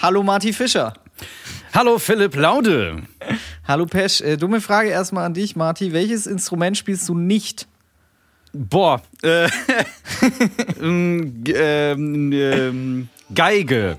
Hallo Marty Fischer. Hallo Philipp Laude. Hallo Pesch. Dumme Frage erstmal an dich, Marty. Welches Instrument spielst du nicht? Boah. Geige.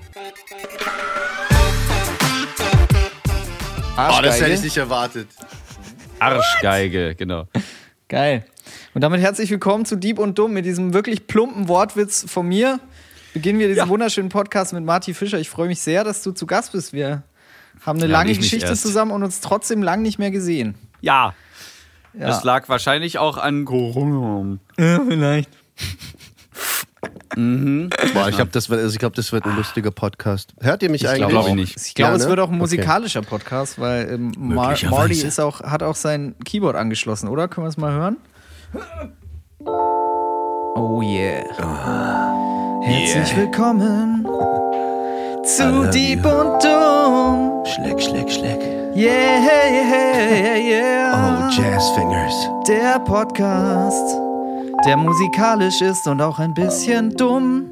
Oh, das hätte ich nicht erwartet. Arschgeige, genau. Geil. Und damit herzlich willkommen zu Dieb und Dumm. Mit diesem wirklich plumpen Wortwitz von mir beginnen wir diesen wunderschönen Podcast mit Marty Fischer. Ich freue mich sehr, dass du zu Gast bist. Wir haben eine lange Geschichte zusammen und uns trotzdem lang nicht mehr gesehen. Ja. Das lag wahrscheinlich auch an Corona. Ja, vielleicht. Boah, ich glaube, das wird ein lustiger Podcast. Hört ihr mich eigentlich? Glaube ich nicht. Ich glaube, es wird auch ein musikalischer Podcast, weil Marty hat auch sein Keyboard angeschlossen, oder? Können wir es mal hören? Oh yeah. Herzlich willkommen zu Dieb und Dumm. Schleck, schleck, schleck. Yeah, yeah, yeah. Oh, Jazzfingers. Der Podcast, der musikalisch ist und auch ein bisschen dumm.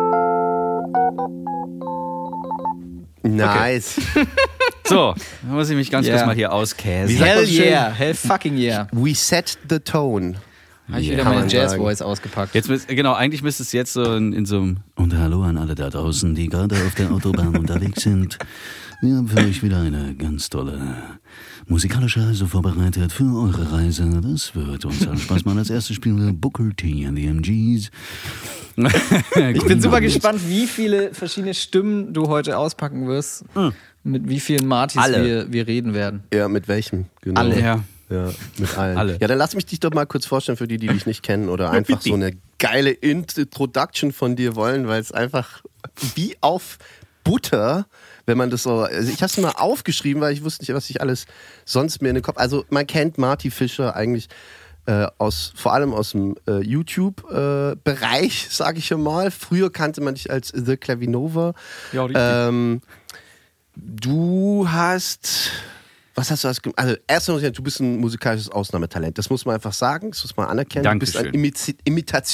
Nice. So, da muss ich mich ganz kurz mal hier auskäsen. Hell yeah, hell fucking yeah. We set the tone. Habe ich wieder meinen Jazz-Voice ausgepackt. Eigentlich müsste es jetzt so in so einem Und hallo an alle da draußen, die gerade auf der Autobahn unterwegs sind. Wir haben für euch wieder eine ganz tolle musikalische Reise vorbereitet für eure Reise. Das wird uns allen Spaß machen. Als erstes spielen wir Booker T and the MGs. Ich bin super gespannt, wie viele verschiedene Stimmen du heute auspacken wirst. Mit wie vielen Martys wir reden werden. Ja, mit welchem? Genau. Alle. Ja, mit allen. Alle. Ja, dann lass mich dich doch mal kurz vorstellen für die dich nicht kennen oder einfach so eine geile Introduction von dir wollen, weil es einfach wie auf Butter, wenn man das so, also ich habe es mal aufgeschrieben, weil ich wusste nicht, was ich alles sonst mir in den Kopf, also man kennt Marty Fischer eigentlich vor allem aus dem YouTube-Bereich, sage ich mal. Früher kannte man dich als The Clavinova. Ja, richtig. Du hast... Was hast du als gemacht? Also, erstmal, du bist ein musikalisches Ausnahmetalent. Das muss man einfach sagen, das muss man anerkennen. Dankeschön. Du bist ein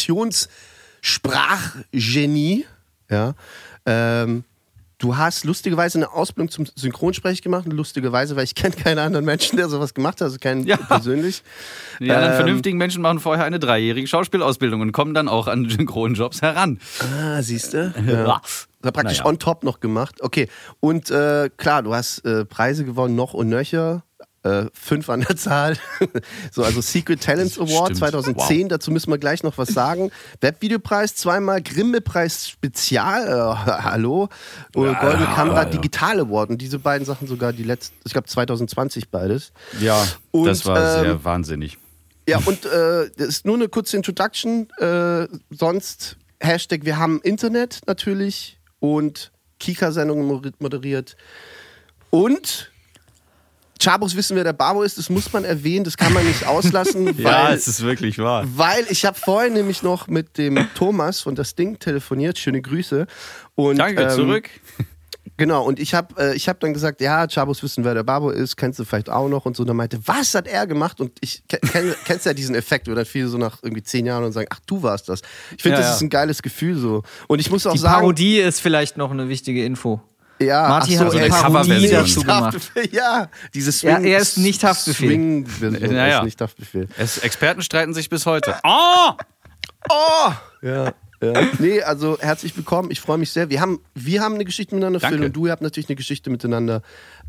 Imitationssprachgenie. Ja. Du hast lustigerweise eine Ausbildung zum Synchronsprecher gemacht. Lustigerweise, weil ich kenne keinen anderen Menschen, der sowas gemacht hat, also keinen persönlich. Die anderen vernünftigen Menschen machen vorher eine 3-jährige Schauspielausbildung und kommen dann auch an Synchronjobs heran. Ah, siehst du? Ja. Das praktisch on top noch gemacht. Okay. Und klar, du hast Preise gewonnen, noch und nöcher. 5 an der Zahl. So, also Secret Talents Award 2010, wow. Dazu müssen wir gleich noch was sagen. Webvideopreis, 2-mal Grimme-Preis Spezial, hallo. Und Goldene Kamera Digital Award. Und diese beiden Sachen sogar die letzten, ich glaube 2020 beides. Ja, und, das war sehr wahnsinnig. Ja, und das ist nur eine kurze Introduction. Sonst Hashtag, wir haben Internet natürlich und Kika-Sendungen moderiert. Und Chabos wissen, wer der Babo ist, das muss man erwähnen, das kann man nicht auslassen. Ja, es ist wirklich wahr. Weil ich habe vorhin nämlich noch mit dem Thomas von Das Ding telefoniert, schöne Grüße. Und, danke, zurück. Genau, und ich hab dann gesagt, ja, Chabos wissen, wer der Babo ist, kennst du vielleicht auch noch und so. Und dann meinte, was hat er gemacht? Und ich kennst ja diesen Effekt, wo dann viele so nach irgendwie 10 Jahren und sagen, ach, du warst das. Ich finde, das ist ein geiles Gefühl so. Und ich muss auch sagen... Die Parodie ist vielleicht noch eine wichtige Info. Ja, Marty hat so eine Parodie dazu gemacht. Ja, dieses Swing. Er ist nicht Haftbefehl. Ist nicht Haftbefehl. Experten streiten sich bis heute. Oh! Ja. Nee, also herzlich willkommen. Ich freue mich sehr. Wir haben eine Geschichte miteinander, Phil, und du habt natürlich eine Geschichte miteinander.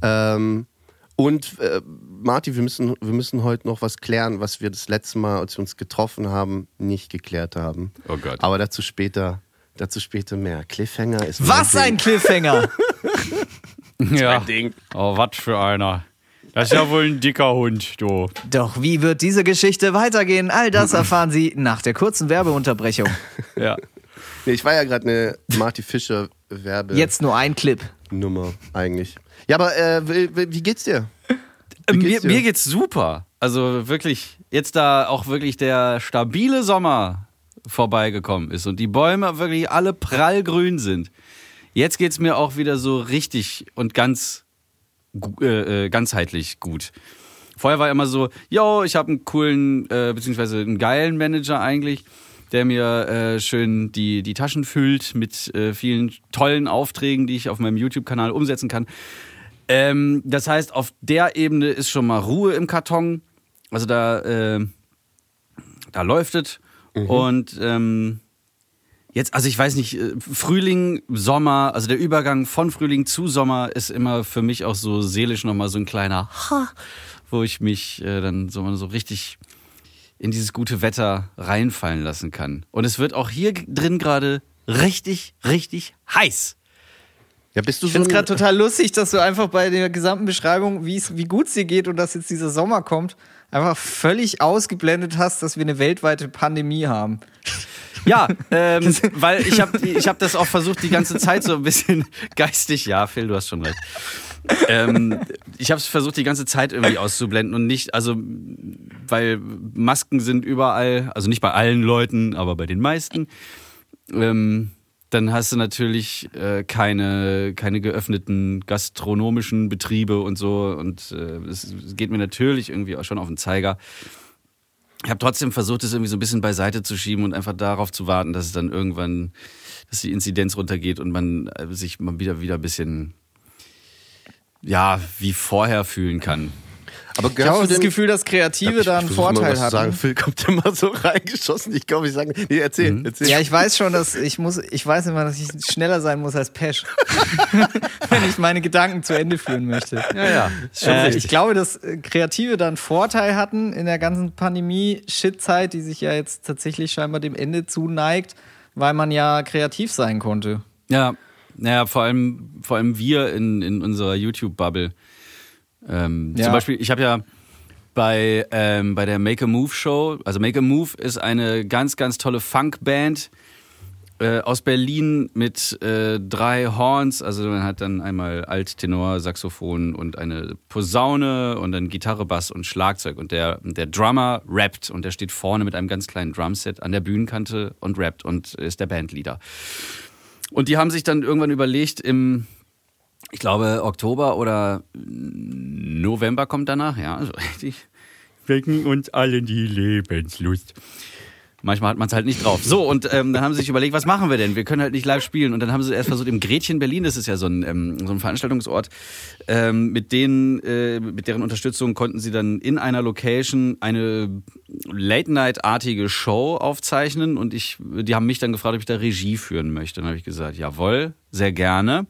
Marty, wir müssen heute noch was klären, was wir das letzte Mal, als wir uns getroffen haben, nicht geklärt haben. Oh Gott. Aber dazu später mehr. Cliffhanger ist mein Was Ding. ein Cliffhanger! Ja. Mein Ding. Oh, was für einer. Das ist ja wohl ein dicker Hund, du. Doch wie wird diese Geschichte weitergehen? All das erfahren Sie nach der kurzen Werbeunterbrechung. Ja. Nee, ich war ja gerade eine Marty Fischer Werbe. Jetzt nur ein Clip. Nummer eigentlich. Ja, aber wie geht's dir? Mir geht's super. Also wirklich, jetzt da auch wirklich der stabile Sommer vorbeigekommen ist und die Bäume wirklich alle prallgrün sind. Jetzt geht's mir auch wieder so richtig und ganzheitlich gut. Vorher war immer so, yo, ich habe einen coolen, beziehungsweise einen geilen Manager eigentlich. der mir schön die Taschen füllt mit vielen tollen Aufträgen, die ich auf meinem YouTube-Kanal umsetzen kann. Das heißt, auf der Ebene ist schon mal Ruhe im Karton. Also da läuft es. Und jetzt, also ich weiß nicht, Frühling, Sommer, also der Übergang von Frühling zu Sommer ist immer für mich auch so seelisch nochmal so ein kleiner wo ich mich dann so richtig in dieses gute Wetter reinfallen lassen kann. Und es wird auch hier drin gerade richtig, richtig heiß. Ja, bist du ich finde es gerade total lustig, dass du einfach bei der gesamten Beschreibung, wie gut es dir geht und dass jetzt dieser Sommer kommt, einfach völlig ausgeblendet hast, dass wir eine weltweite Pandemie haben. Ja, weil ich hab das auch versucht, die ganze Zeit so ein bisschen geistig, ja, Phil, du hast schon recht. Ich habe es versucht, die ganze Zeit irgendwie auszublenden und nicht, also, weil Masken sind überall, also nicht bei allen Leuten, aber bei den meisten. Dann hast du natürlich keine geöffneten gastronomischen Betriebe und so und es geht mir natürlich irgendwie auch schon auf den Zeiger. Ich habe trotzdem versucht, es irgendwie so ein bisschen beiseite zu schieben und einfach darauf zu warten, dass es dann irgendwann, dass die Inzidenz runtergeht und man sich mal wieder ein bisschen, ja, wie vorher fühlen kann. Aber ich habe das Gefühl, dass Kreative da einen Vorteil haben. Phil kommt immer so reingeschossen. Ich glaube, ich sage, nee, erzähl. Ja, ich weiß schon, dass ich weiß immer, dass ich schneller sein muss als Pesch, wenn ich meine Gedanken zu Ende führen möchte. Ja. Ich glaube, dass Kreative da einen Vorteil hatten in der ganzen Pandemie-Shit-Zeit, die sich ja jetzt tatsächlich scheinbar dem Ende zuneigt, weil man ja kreativ sein konnte. Ja, naja, vor allem wir in unserer YouTube-Bubble. Zum Beispiel, ich habe ja bei der Make a Move Show, also Make a Move ist eine ganz, ganz tolle Funkband aus Berlin mit 3 Horns, also man hat dann einmal Alt-Tenor, Saxophon und eine Posaune und dann Gitarre, Bass und Schlagzeug und der Drummer rappt und der steht vorne mit einem ganz kleinen Drumset an der Bühnenkante und rappt und ist der Bandleader. Und die haben sich dann irgendwann überlegt, ich glaube, Oktober oder November kommt danach, ja. Also die wecken uns alle die Lebenslust. Manchmal hat man es halt nicht drauf. So, und dann haben sie sich überlegt, was machen wir denn? Wir können halt nicht live spielen. Und dann haben sie erst versucht, im Gretchen Berlin, das ist ja so ein Veranstaltungsort, mit deren Unterstützung konnten sie dann in einer Location eine Late-Night-artige Show aufzeichnen. Und die haben mich dann gefragt, ob ich da Regie führen möchte. Dann habe ich gesagt, jawohl, sehr gerne.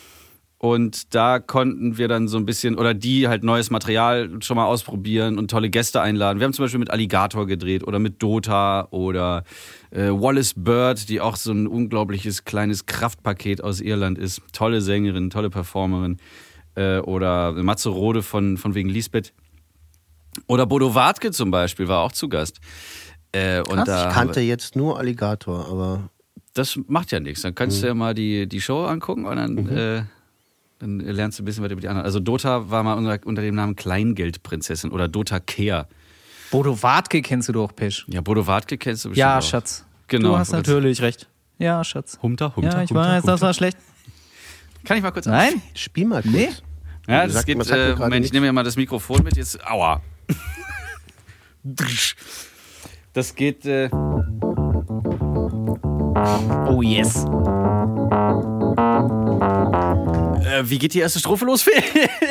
Und da konnten wir dann so ein bisschen, oder die halt neues Material schon mal ausprobieren und tolle Gäste einladen. Wir haben zum Beispiel mit Alligator gedreht oder mit Dota oder Wallace Bird, die auch so ein unglaubliches kleines Kraftpaket aus Irland ist. Tolle Sängerin, tolle Performerin. Oder Matze Rode von wegen Lisbeth. Oder Bodo Wartke zum Beispiel war auch zu Gast. Und da ich kannte jetzt nur Alligator, aber... Das macht ja nichts. Dann kannst du ja mal die Show angucken und dann... Dann lernst du ein bisschen was über die anderen. Also Dota war mal unter dem Namen Kleingeldprinzessin oder Dota Kehr. Bodo Wartke kennst du doch, Pesch. Ja, Bodo Wartke kennst du bestimmt Ja, auch. Schatz. Genau. Du hast natürlich recht. Ja, Schatz. Humter. Ja, ich weiß, das war schlecht. Kann ich mal kurz... Nein? Spiel mal kurz. Nee. Ja, das geht... Moment, ich nehme ja mal das Mikrofon mit. Jetzt... Aua. Das geht... Oh yes. Wie geht die erste Strophe los, Phil?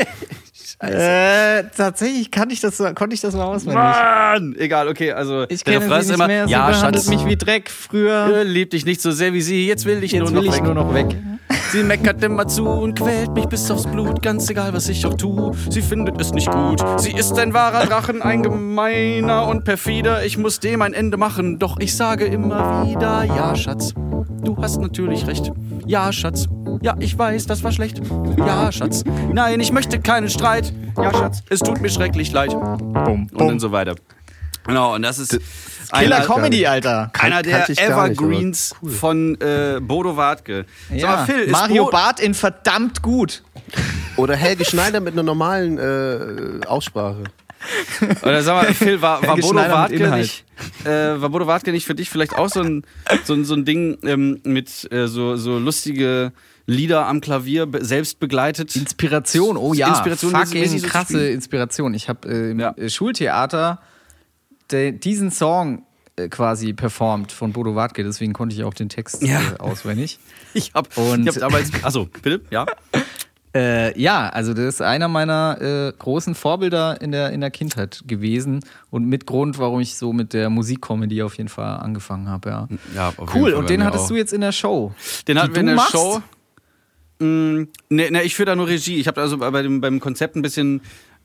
Tatsächlich konnte ich das mal auswendig. Mann! Egal, okay, also ich kenne sie nicht immer, mehr, sie ja, behandelt Schatz, mich wie Dreck früher. Liebt dich nicht so sehr wie sie, jetzt will ich Jetzt nur will noch ich weg. nur noch weg. Sie meckert immer zu und quält mich bis aufs Blut, ganz egal, was ich auch tu. Sie findet es nicht gut. Sie ist ein wahrer Drachen, ein gemeiner und perfider. Ich muss dem ein Ende machen, doch ich sage immer wieder, ja, Schatz, du hast natürlich recht. Ja, Schatz, ja, ich weiß, das war schlecht. Ja, Schatz, nein, ich möchte keinen Streit. Ja, Schatz, es tut mir schrecklich leid. Bum, Und dann so weiter. Genau, und das ist Killer Comedy, Alter. einer der Evergreens nicht, cool. von Bodo Wartke. Ja. Sag mal, Phil, ist Mario Barth in verdammt gut. Oder Helge Schneider mit einer normalen Aussprache. Oder sag mal, Phil, war Helge Bodo Schneider mit Wartke nicht für dich vielleicht auch so ein Ding mit so lustige Lieder am Klavier selbst begleitet? Inspiration, oh ja. Inspiration, fucking so krasse Inspiration. Ich habe im Schultheater diesen Song quasi performt von Bodo Wartke, deswegen konnte ich auch den Text auswendig. Ich hab damals, achso, bitte, ja. Also das ist einer meiner großen Vorbilder in der Kindheit gewesen und mit Grund, warum ich so mit der Musikcomedy auf jeden Fall angefangen habe, ja. Cool, und den hattest du jetzt in der Show. Den hatten wir in der Show. Ich führe da nur Regie. Ich habe also beim Konzept ein bisschen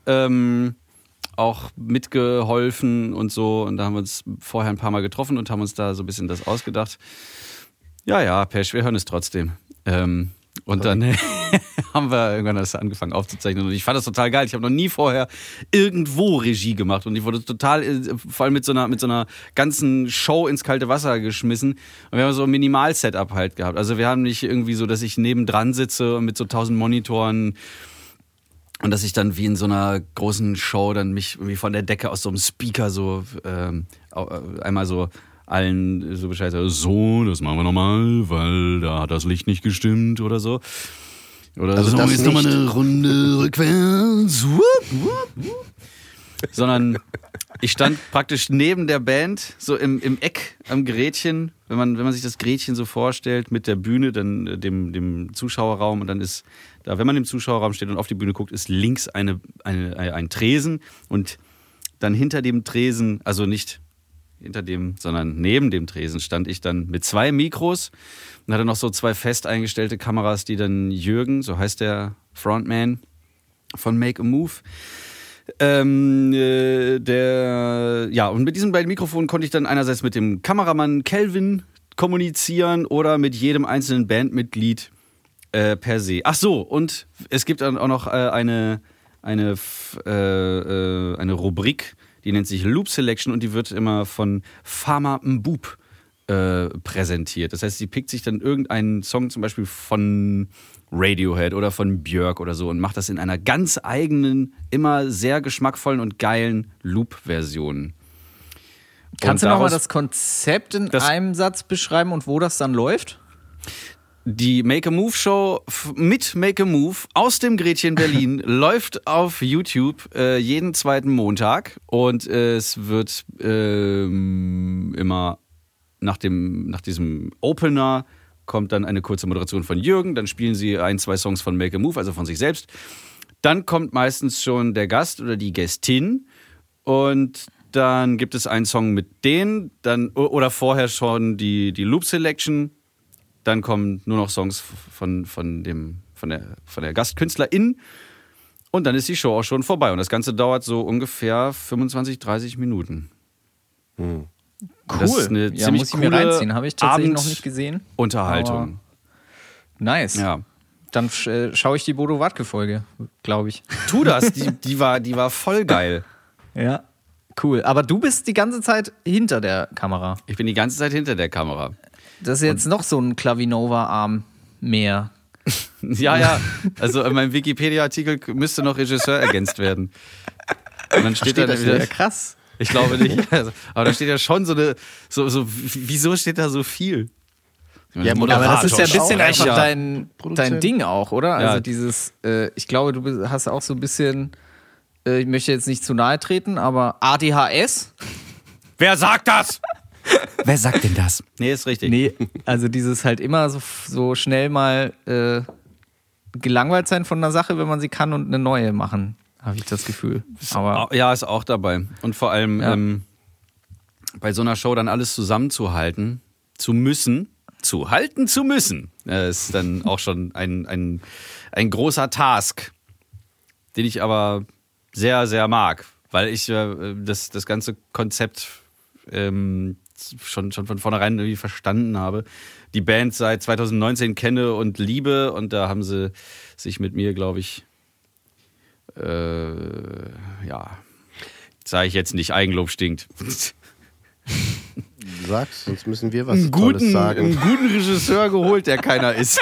auch mitgeholfen und so. Und da haben wir uns vorher ein paar Mal getroffen und haben uns da so ein bisschen das ausgedacht. Ja, Pesch, wir hören es trotzdem. Und dann haben wir irgendwann das angefangen aufzuzeichnen. Und ich fand das total geil. Ich habe noch nie vorher irgendwo Regie gemacht. Und ich wurde total, vor allem mit so einer ganzen Show ins kalte Wasser geschmissen. Und wir haben so ein Minimal-Setup halt gehabt. Also wir haben nicht irgendwie so, dass ich nebendran sitze und mit so 1000 Monitoren und dass ich dann wie in so einer großen Show dann mich irgendwie von der Decke aus so einem Speaker so einmal so allen so Bescheid sagen, so, das machen wir nochmal, weil da hat das Licht nicht gestimmt oder so. Oder also so, jetzt nochmal eine Runde rückwärts. Sondern ich stand praktisch neben der Band, so im Eck am Gerätchen, wenn man sich das Gerätchen so vorstellt, mit der Bühne, dann dem Zuschauerraum, und dann ist da, wenn man im Zuschauerraum steht und auf die Bühne guckt, ist links ein Tresen, und dann hinter dem Tresen, also nicht hinter dem, sondern neben dem Tresen stand ich dann mit 2 Mikros und hatte noch so 2 fest eingestellte Kameras, die dann Jürgen, so heißt der Frontman von Make a Move, und mit diesen beiden Mikrofonen konnte ich dann einerseits mit dem Kameramann Kelvin kommunizieren oder mit jedem einzelnen Bandmitglied per se. Ach so, und es gibt dann auch noch eine Rubrik, die nennt sich Loop Selection, und die wird immer von Pharma Mbub präsentiert. Das heißt, sie pickt sich dann irgendeinen Song, zum Beispiel von Radiohead oder von Björk oder so, und macht das in einer ganz eigenen, immer sehr geschmackvollen und geilen Loop-Version. Kannst du nochmal das Konzept in einem Satz beschreiben und wo das dann läuft? Die Make a Move Show mit Make a Move aus dem Gretchen Berlin läuft auf YouTube jeden 2. Montag, und es wird immer nach diesem Opener kommt dann eine kurze Moderation von Jürgen, dann spielen sie 1-2 Songs von Make a Move, also von sich selbst. Dann kommt meistens schon der Gast oder die Gästin, und dann gibt es einen Song mit denen, dann oder vorher schon die Loop Selection. Dann kommen nur noch Songs von der Gastkünstlerin, und dann ist die Show auch schon vorbei. Und das Ganze dauert so ungefähr 25, 30 Minuten. Cool. Das ist eine ziemlich muss ich mir reinziehen. Habe ich tatsächlich noch nicht gesehen. Unterhaltung. Nice. Ja. Dann schaue ich die Bodo Wartke-Folge, glaube ich. Tu das, die war voll geil. Ja, cool. Aber du bist die ganze Zeit hinter der Kamera. Ich bin die ganze Zeit hinter der Kamera. Das ist jetzt noch so ein Clavinova-Arm mehr. Ja. Also in meinem Wikipedia-Artikel müsste noch Regisseur ergänzt werden. Und dann steht da wieder, krass. Ich glaube nicht. Aber da steht ja schon wieso steht da so viel? Ja, aber das ist ja ein bisschen einfach dein Ding auch, oder? Also ja. dieses, ich glaube, du hast auch so ein bisschen, ich möchte jetzt nicht zu nahe treten, aber ADHS. Wer sagt das? Wer sagt denn das? Nee, ist richtig. Nee, also dieses halt immer so schnell mal gelangweilt sein von einer Sache, wenn man sie kann, und eine neue machen, habe ich das Gefühl. Aber ja, ist auch dabei. Und vor allem bei so einer Show dann alles zusammenzuhalten, zu müssen, ist dann auch schon ein großer Task, den ich aber sehr, sehr mag, weil ich das ganze Konzept schon von vornherein irgendwie verstanden habe. Die Band seit 2019 kenne und liebe, und da haben sie sich mit mir, glaube ich, sage ich jetzt nicht, Eigenlob stinkt. Sag's, sonst müssen wir was Tolles sagen. Einen guten Regisseur geholt, der keiner ist.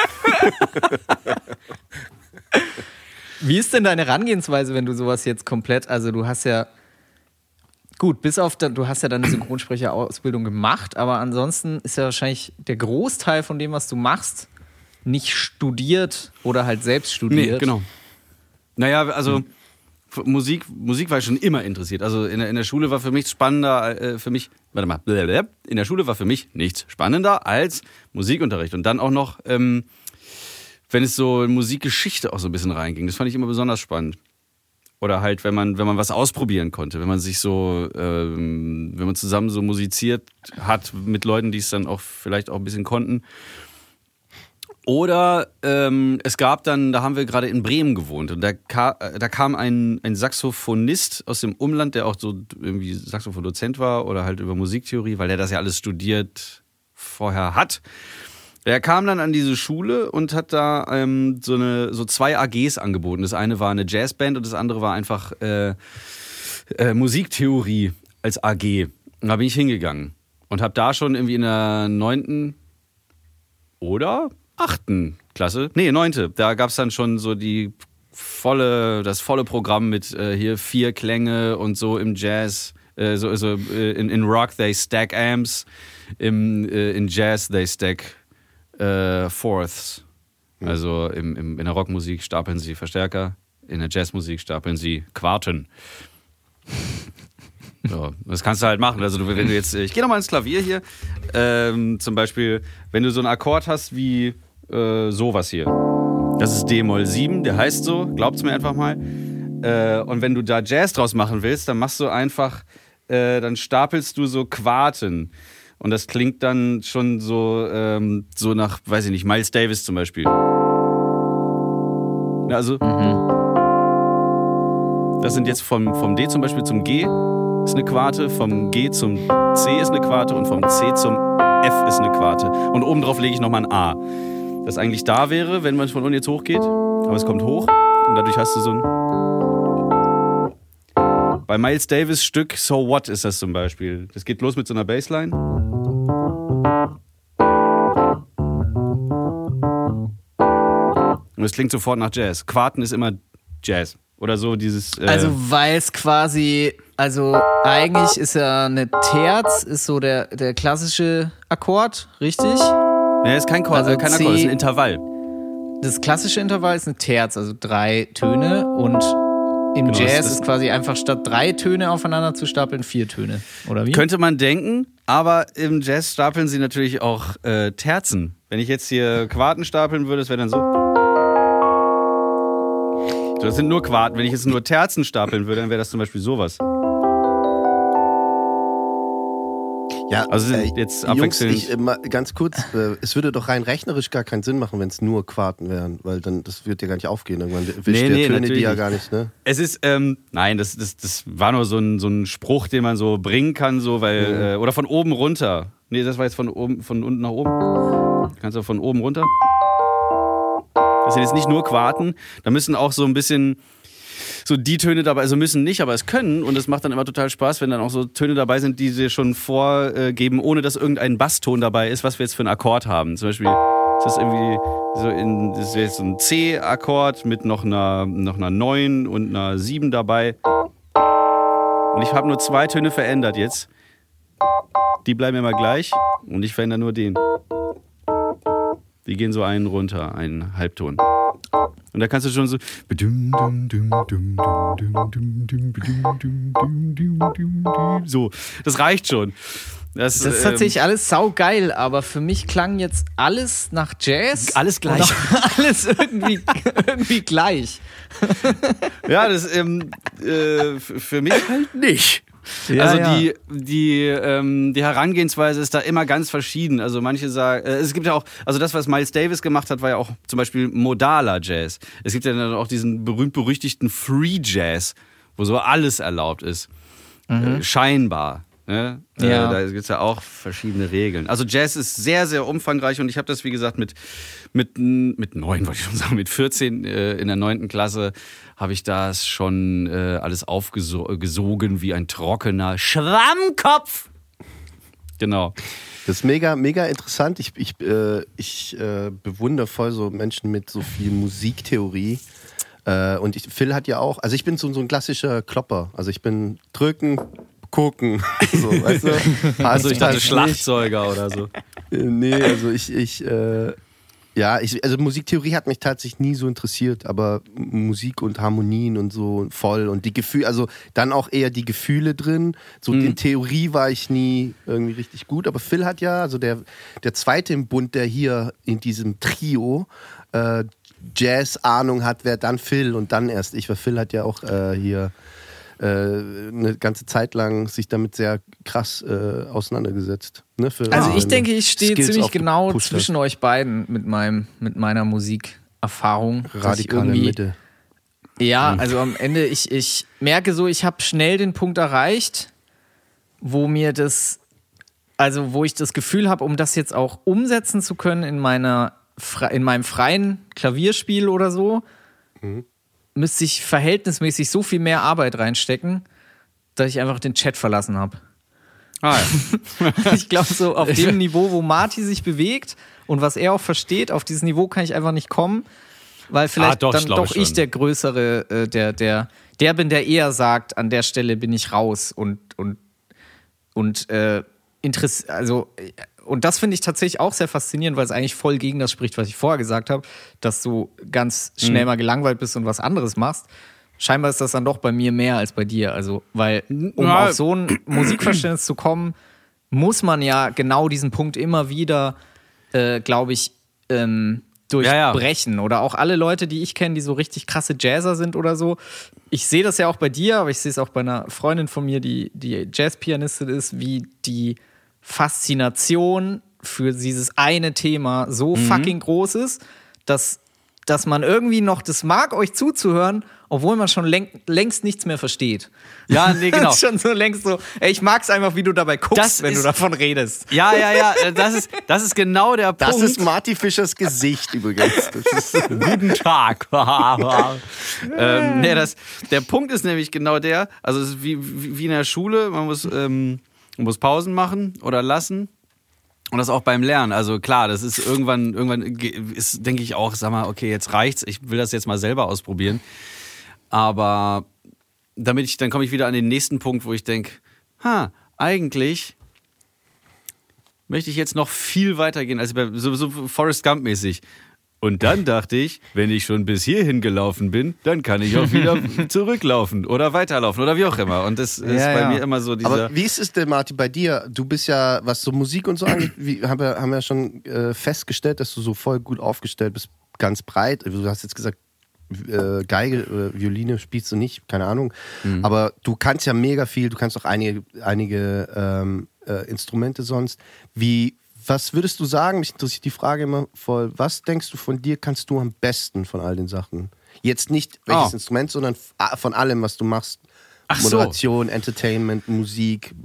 Wie ist denn deine Herangehensweise, wenn du sowas jetzt komplett, also du hast ja gut, du hast ja deine Synchronsprecherausbildung gemacht, aber ansonsten ist ja wahrscheinlich der Großteil von dem, was du machst, nicht studiert oder halt selbst studiert. Nee, genau. Naja, also Musik war ich schon immer interessiert. Also in der Schule war für mich spannender, in der Schule war für mich nichts spannender als Musikunterricht. Und dann auch noch, wenn es so in Musikgeschichte auch so ein bisschen reinging. Das fand ich immer besonders spannend. Oder halt, wenn man was ausprobieren konnte, wenn man sich so, wenn man zusammen so musiziert hat mit Leuten, die es dann auch vielleicht auch ein bisschen konnten. Oder es gab dann, da haben wir gerade in Bremen gewohnt und da kam ein Saxophonist aus dem Umland, der auch so irgendwie Saxophondozent war oder halt über Musiktheorie, weil der das ja alles studiert vorher hat. Der kam dann an diese Schule und hat da so 2 AGs angeboten. Das eine war eine Jazzband und das andere war einfach Musiktheorie als AG. Und da bin ich hingegangen und habe da schon irgendwie in der 9. oder 8. Klasse, 9. Da gab es dann schon so das volle Programm mit hier 4 Klänge und so im Jazz, in Rock they stack Amps, in Jazz they stack Fourths. Also in der Rockmusik stapeln sie Verstärker, in der Jazzmusik stapeln sie Quarten. So, das kannst du halt machen. Also wenn du jetzt, ich gehe nochmal ins Klavier hier, zum Beispiel, wenn du so einen Akkord hast wie sowas hier. Das ist D-Moll 7, der heißt so, glaubt's mir einfach mal. Und wenn du da Jazz draus machen willst, dann machst du einfach, dann stapelst du so Quarten. Und das klingt dann schon so nach, weiß ich nicht, Miles Davis zum Beispiel. Ja, also, das sind jetzt vom D zum Beispiel zum G ist eine Quarte, vom G zum C ist eine Quarte und vom C zum F ist eine Quarte. Und obendrauf lege ich nochmal ein A. Das eigentlich da wäre, wenn man von unten jetzt hochgeht, aber es kommt hoch und dadurch hast du so ein... Bei Miles Davis Stück So What ist das zum Beispiel. Das geht los mit so einer Bassline. Und es klingt sofort nach Jazz. Quarten ist immer Jazz. Oder so dieses... Also weil es quasi... Also eigentlich ist ja eine Terz, ist so der klassische Akkord, richtig? Ja, ist kein Akkord, ist ein Intervall. Das klassische Intervall ist eine Terz, also 3 Töne und im Jazz ist quasi einfach statt 3 Töne aufeinander zu stapeln 4 Töne, oder wie? Könnte man denken, aber im Jazz stapeln sie natürlich auch Terzen. Wenn ich jetzt hier Quarten stapeln würde, das wäre dann so. Das sind nur Quarten. Wenn ich jetzt nur Terzen stapeln würde, dann wäre das zum Beispiel sowas. Ja, also sind jetzt abwechselnd. Jungs, ganz kurz, es würde doch rein rechnerisch gar keinen Sinn machen, wenn es nur Quarten wären, weil dann das wird ja gar nicht aufgehen. Irgendwann wischt der Töne die ja gar nicht, ne? Es ist, nein, das war nur so ein Spruch, den man so bringen kann, so, weil, oder von oben runter. Nee, das war jetzt von unten nach oben. Kannst du von oben runter? Das sind jetzt nicht nur Quarten, da müssen auch so ein bisschen so die Töne dabei, also müssen nicht, aber es können und es macht dann immer total Spaß, wenn dann auch so Töne dabei sind, die sie schon vorgeben, ohne dass irgendein Basston dabei ist, was wir jetzt für einen Akkord haben. Zum Beispiel ist das irgendwie so das wäre jetzt so ein C-Akkord mit noch einer 9 und einer 7 dabei. Und ich habe nur 2 Töne verändert jetzt. Die bleiben immer gleich und ich verändere nur den. Die gehen so einen runter, einen Halbton. Und da kannst du schon so. So, das reicht schon. Das ist tatsächlich alles saugeil, aber für mich klang jetzt alles nach Jazz. Alles gleich. Alles irgendwie gleich. Ja, das für mich halt nicht. Ja, also ja. die Herangehensweise ist da immer ganz verschieden. Also manche sagen, es gibt ja auch, also das, was Miles Davis gemacht hat, war ja auch zum Beispiel modaler Jazz. Es gibt ja dann auch diesen berühmt-berüchtigten Free Jazz, wo so alles erlaubt ist. Scheinbar. Ne? Ja. Da gibt es ja auch verschiedene Regeln. Also Jazz ist sehr, sehr umfangreich und ich habe das, wie gesagt, mit 9, wollte ich schon sagen, mit 14 in der 9. Klasse habe ich das schon alles aufgesogen wie ein trockener Schwammkopf. Genau. Das ist mega, mega interessant. Ich bewundere voll so Menschen mit so viel Musiktheorie. Und Phil hat ja auch, also ich bin so ein klassischer Klopper. Also ich bin drücken, gucken. So, weißt du? Also ich dachte Schlagzeuger oder so. Nee, also ich Ja, also Musiktheorie hat mich tatsächlich nie so interessiert, aber Musik und Harmonien und so voll und die Gefühle, also dann auch eher die Gefühle drin. So in Theorie war ich nie irgendwie richtig gut, aber Phil hat ja, also der zweite im Bund, der hier in diesem Trio Jazz-Ahnung hat, wäre dann Phil und dann erst ich, weil Phil hat ja auch hier eine ganze Zeit lang sich damit sehr krass auseinandergesetzt. Ne, also ich denke, ich stehe ziemlich genau zwischen euch beiden mit meiner Musikerfahrung. Radikale Mitte. Ja, also am Ende, ich merke so, ich habe schnell den Punkt erreicht, wo ich das Gefühl habe, um das jetzt auch umsetzen zu können in meinem freien Klavierspiel oder so, müsste ich verhältnismäßig so viel mehr Arbeit reinstecken, dass ich einfach den Chat verlassen habe. Ah, ja. Ich glaube, so auf dem Niveau, wo Marty sich bewegt und was er auch versteht, auf dieses Niveau kann ich einfach nicht kommen, weil vielleicht ich der Größere, der bin, der eher sagt, an der Stelle bin ich raus und das finde ich tatsächlich auch sehr faszinierend, weil es eigentlich voll gegen das spricht, was ich vorher gesagt habe, dass du ganz schnell mal gelangweilt bist und was anderes machst. Scheinbar ist das dann doch bei mir mehr als bei dir. Also, weil auf so ein Musikverständnis zu kommen, muss man ja genau diesen Punkt immer wieder, glaube ich, durchbrechen. Oder auch alle Leute, die ich kenne, die so richtig krasse Jazzer sind oder so. Ich sehe das ja auch bei dir, aber ich sehe es auch bei einer Freundin von mir, die Jazzpianistin ist, wie die Faszination für dieses eine Thema so fucking groß ist, dass man irgendwie noch das mag, euch zuzuhören, obwohl man schon längst nichts mehr versteht. Ja, nee, genau. Das ist schon so längst so, ich mag's einfach, wie du dabei guckst, wenn du davon redest. Ja, das ist genau der Punkt. Das ist Marty Fischers Gesicht übrigens. Guten Tag. Der Punkt ist nämlich genau der, also es ist wie in der Schule, man muss Pausen machen oder lassen. Und das auch beim Lernen. Also klar, das ist irgendwann ist, denke ich auch, sag mal, okay, jetzt reicht's. Ich will das jetzt mal selber ausprobieren. Aber dann komme ich wieder an den nächsten Punkt, wo ich denke, eigentlich möchte ich jetzt noch viel weiter gehen, als so Forrest Gump-mäßig. Und dann dachte ich, wenn ich schon bis hierhin gelaufen bin, dann kann ich auch wieder zurücklaufen oder weiterlaufen oder wie auch immer. Und das ist bei mir immer so dieser... Aber wie ist es denn, Marty, bei dir? Du bist ja, was so Musik und so angeht, haben wir schon festgestellt, dass du so voll gut aufgestellt bist, ganz breit. Du hast jetzt gesagt, Geige oder Violine spielst du nicht, keine Ahnung. Aber du kannst ja mega viel, du kannst auch einige Instrumente sonst. Was würdest du sagen? Mich interessiert die Frage immer voll. Was denkst du von dir kannst du am besten von all den Sachen? Jetzt nicht welches Instrument, sondern von allem, was du machst. Moderation, Entertainment, Musik.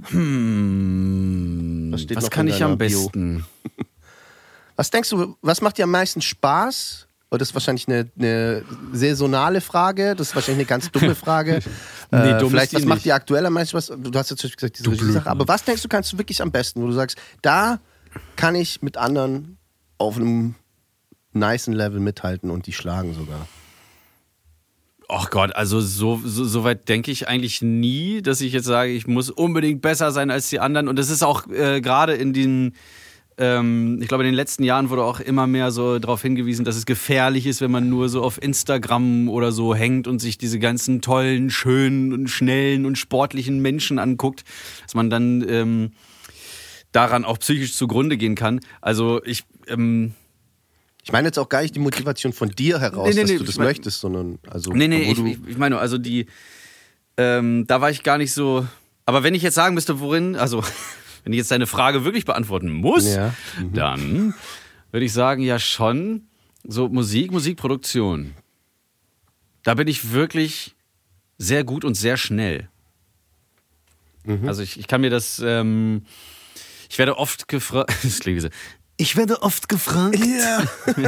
Was kann ich am besten? Was denkst du, was macht dir am meisten Spaß? Oh, das ist wahrscheinlich eine saisonale Frage. Das ist wahrscheinlich eine ganz dumme Frage. Vielleicht, was macht dir aktuell am meisten Spaß? Du hast jetzt gesagt, diese Regie-Sache. Aber was denkst du, kannst du wirklich am besten? Wo du sagst, da kann ich mit anderen auf einem nicen Level mithalten und die schlagen sogar. Ach Gott, also so weit denke ich eigentlich nie, dass ich jetzt sage, ich muss unbedingt besser sein als die anderen. Und das ist auch gerade in den, ich glaube, in den letzten Jahren wurde auch immer mehr so darauf hingewiesen, dass es gefährlich ist, wenn man nur so auf Instagram oder so hängt und sich diese ganzen tollen, schönen und schnellen und sportlichen Menschen anguckt, dass man dann daran auch psychisch zugrunde gehen kann. Also ich meine jetzt auch gar nicht die Motivation von dir heraus, dass du das möchtest, sondern also ich meine, also da war ich gar nicht so. Aber wenn ich jetzt sagen müsste, worin, also wenn ich jetzt deine Frage wirklich beantworten muss, dann würde ich sagen, ja schon so Musikproduktion. Da bin ich wirklich sehr gut und sehr schnell. Also ich kann mir das ich werde oft gefragt. Das klingt wie so. Ich werde oft gefragt. Ja.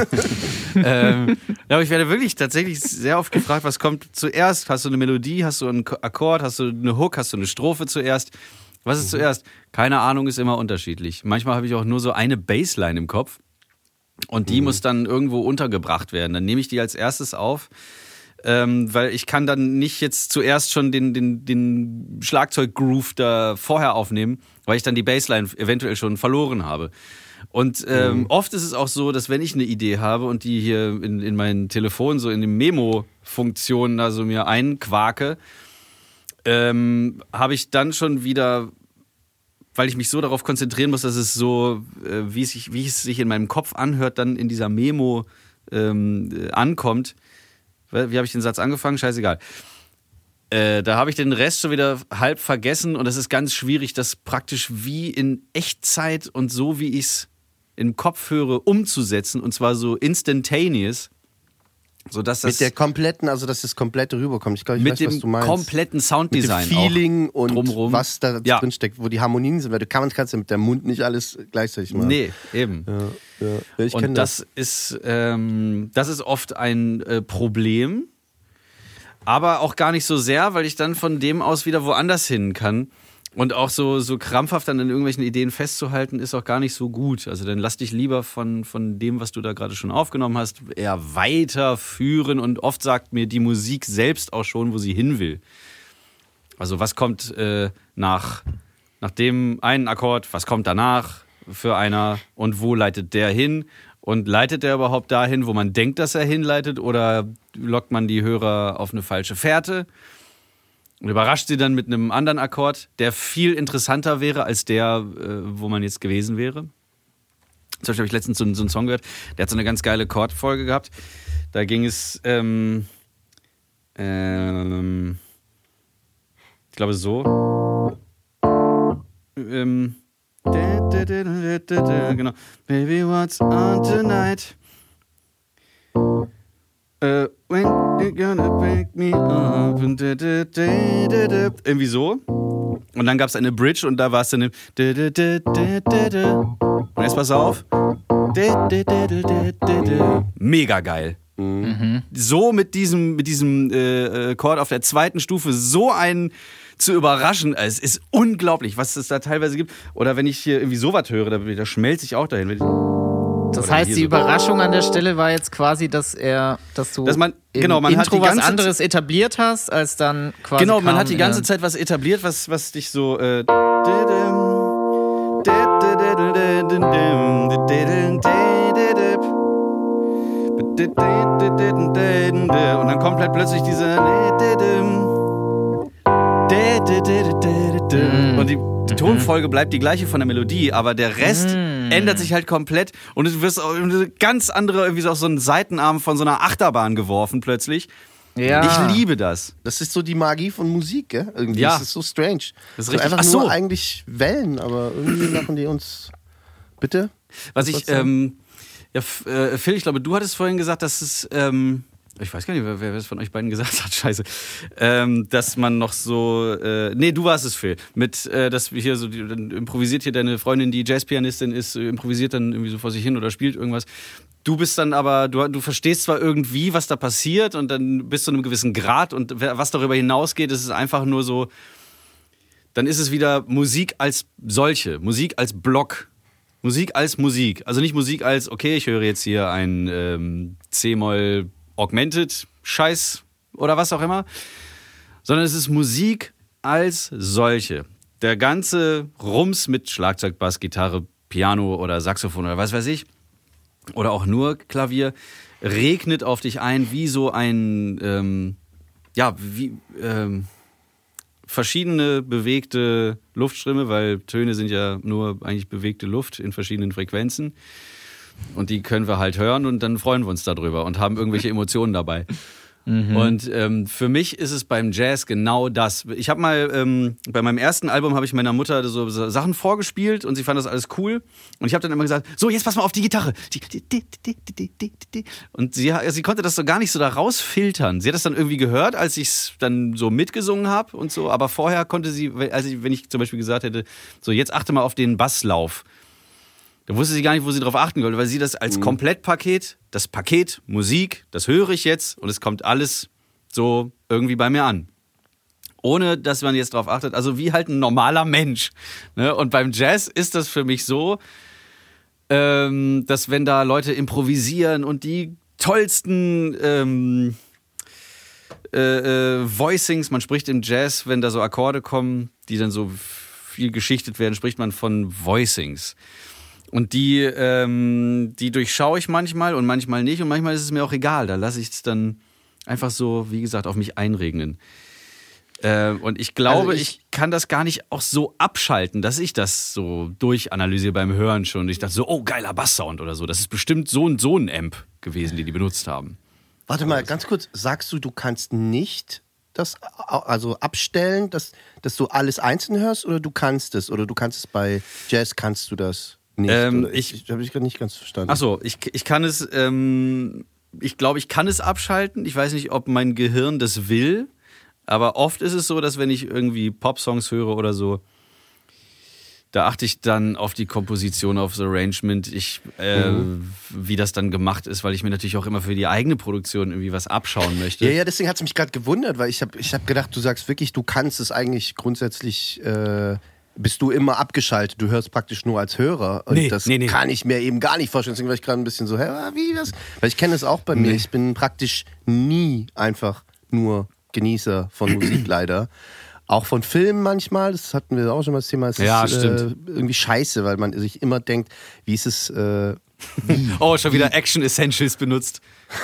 Aber ich werde wirklich tatsächlich sehr oft gefragt, was kommt zuerst? Hast du eine Melodie? Hast du einen Akkord? Hast du eine Hook? Hast du eine Strophe zuerst? Was ist zuerst? Keine Ahnung, ist immer unterschiedlich. Manchmal habe ich auch nur so eine Bassline im Kopf und die muss dann irgendwo untergebracht werden. Dann nehme ich die als erstes auf. Weil ich kann dann nicht jetzt zuerst schon den Schlagzeuggroove da vorher aufnehmen, weil ich dann die Bassline eventuell schon verloren habe. Und oft ist es auch so, dass wenn ich eine Idee habe und die hier in mein Telefon so in die Memo-Funktion da so mir einquake, habe ich dann schon wieder, weil ich mich so darauf konzentrieren muss, dass es so, wie es sich in meinem Kopf anhört, dann in dieser Memo ankommt. Wie habe ich den Satz angefangen? Scheißegal. Da habe ich den Rest schon wieder halb vergessen und es ist ganz schwierig, das praktisch wie in Echtzeit und so, wie ich es im Kopf höre, umzusetzen und zwar so instantaneous. Sodass das mit der kompletten, also dass das komplette rüberkommt. Ich glaube, ich mit weiß, dem was du meinst. kompletten Sounddesign. Mit dem Feeling und drumrum. Was da drin steckt, wo die Harmonien sind, weil du kannst ja mit dem Mund nicht alles gleichzeitig machen. Nee, eben. Ja, ich und das ist oft ein Problem, aber auch gar nicht so sehr, weil ich dann von dem aus wieder woanders hin kann. Und auch so krampfhaft an irgendwelchen Ideen festzuhalten, ist auch gar nicht so gut. Also dann lass dich lieber von dem, was du da gerade schon aufgenommen hast, eher weiterführen. Und oft sagt mir die Musik selbst auch schon, wo sie hin will. Also was kommt nach dem einen Akkord, was kommt danach für einer und wo leitet der hin? Und leitet der überhaupt dahin, wo man denkt, dass er hinleitet? Oder lockt man die Hörer auf eine falsche Fährte? Und überrascht sie dann mit einem anderen Akkord, der viel interessanter wäre als der, wo man jetzt gewesen wäre. Zum Beispiel habe ich letztens so einen Song gehört, der hat so eine ganz geile Chordfolge gehabt. Da ging es, ich glaube so. Genau. Baby, what's on tonight? When you gonna wake me up? Irgendwie so. Und dann gab es eine Bridge und da war es dann und jetzt pass auf. Mega geil. Mhm. So mit diesem Chord auf der zweiten Stufe so einen zu überraschen, es ist unglaublich, was es da teilweise gibt. Oder wenn ich hier irgendwie sowas höre, da schmelze ich auch dahin. Das heißt, die Überraschung an der Stelle war jetzt quasi, dass du man Intro hat die ganze was anderes etabliert hast, als dann quasi genau, man hat die ganze Zeit was etabliert, was dich so und dann kommt halt plötzlich diese und die Tonfolge bleibt die gleiche von der Melodie, aber der Rest ändert sich halt komplett und du wirst auch eine ganz andere, irgendwie so auf so einen Seitenarm von so einer Achterbahn geworfen plötzlich. Ja. Ich liebe das. Das ist so die Magie von Musik, gell? Irgendwie ja. Das ist so strange. Das ist richtig. Einfach nur eigentlich Wellen, aber irgendwie machen die uns... Bitte? Phil, ich glaube, du hattest vorhin gesagt, dass es... ich weiß gar nicht, wer es von euch beiden gesagt hat, scheiße. Dass man noch so... nee, du warst es, Phil. Dass wir hier so... Dann improvisiert hier deine Freundin, die Jazzpianistin ist, improvisiert dann irgendwie so vor sich hin oder spielt irgendwas. Du bist dann aber... Du verstehst zwar irgendwie, was da passiert und dann bist du in einem gewissen Grad und was darüber hinausgeht, ist es einfach nur so... Dann ist es wieder Musik als solche. Musik als Block. Musik als Musik. Also nicht Musik als, okay, ich höre jetzt hier ein C-Moll... Augmented Scheiß oder was auch immer, sondern es ist Musik als solche. Der ganze Rums mit Schlagzeug, Bass, Gitarre, Piano oder Saxophon oder was weiß ich oder auch nur Klavier regnet auf dich ein wie so ein verschiedene bewegte Luftströme, weil Töne sind ja nur eigentlich bewegte Luft in verschiedenen Frequenzen. Und die können wir halt hören und dann freuen wir uns darüber und haben irgendwelche Emotionen dabei. Mhm. Und für mich ist es beim Jazz genau das. Ich habe mal, bei meinem ersten Album habe ich meiner Mutter so Sachen vorgespielt und sie fand das alles cool. Und ich habe dann immer gesagt, so, jetzt pass mal auf die Gitarre. Und sie konnte das so gar nicht so da rausfiltern. Sie hat das dann irgendwie gehört, als ich es dann so mitgesungen habe und so. Aber vorher konnte sie, wenn ich zum Beispiel gesagt hätte, so, jetzt achte mal auf den Basslauf. Da wusste sie gar nicht, wo sie drauf achten wollte, weil sie das als Komplettpaket, das Paket Musik, das höre ich jetzt und es kommt alles so irgendwie bei mir an. Ohne, dass man jetzt drauf achtet, also wie halt ein normaler Mensch. Ne? Und beim Jazz ist das für mich so, dass wenn da Leute improvisieren und die tollsten Voicings, man spricht im Jazz, wenn da so Akkorde kommen, die dann so viel geschichtet werden, spricht man von Voicings. Und die durchschaue ich manchmal und manchmal nicht und manchmal ist es mir auch egal. Da lasse ich es dann einfach so, wie gesagt, auf mich einregnen. Und ich glaube, also ich kann das gar nicht auch so abschalten, dass ich das so durchanalysiere beim Hören schon. Und ich dachte so, oh, geiler Basssound oder so. Das ist bestimmt so ein Amp gewesen, den die benutzt haben. Warte mal, ganz kurz. Sagst du kannst nicht das also abstellen, dass du alles einzeln hörst oder du kannst es? Oder du kannst es bei Jazz, kannst du das nicht? Ich habe ich gerade nicht ganz verstanden. Ach so, ich kann es, ich glaube, ich kann es abschalten. Ich weiß nicht, ob mein Gehirn das will. Aber oft ist es so, dass wenn ich irgendwie Pop-Songs höre oder so, da achte ich dann auf die Komposition, auf das Arrangement, wie das dann gemacht ist, weil ich mir natürlich auch immer für die eigene Produktion irgendwie was abschauen möchte. Ja, deswegen hat es mich gerade gewundert, weil ich hab gedacht, du sagst wirklich, du kannst es eigentlich grundsätzlich, bist du immer abgeschaltet, du hörst praktisch nur als Hörer. Und das kann ich mir eben gar nicht vorstellen, deswegen war ich gerade ein bisschen so, wie das? Weil ich kenne es auch bei mir, ich bin praktisch nie einfach nur Genießer von Musik leider. Auch von Filmen manchmal, das hatten wir auch schon mal das Thema, es ist irgendwie scheiße, weil man sich immer denkt, wie ist es, wie? Oh, schon wieder Action Essentials benutzt.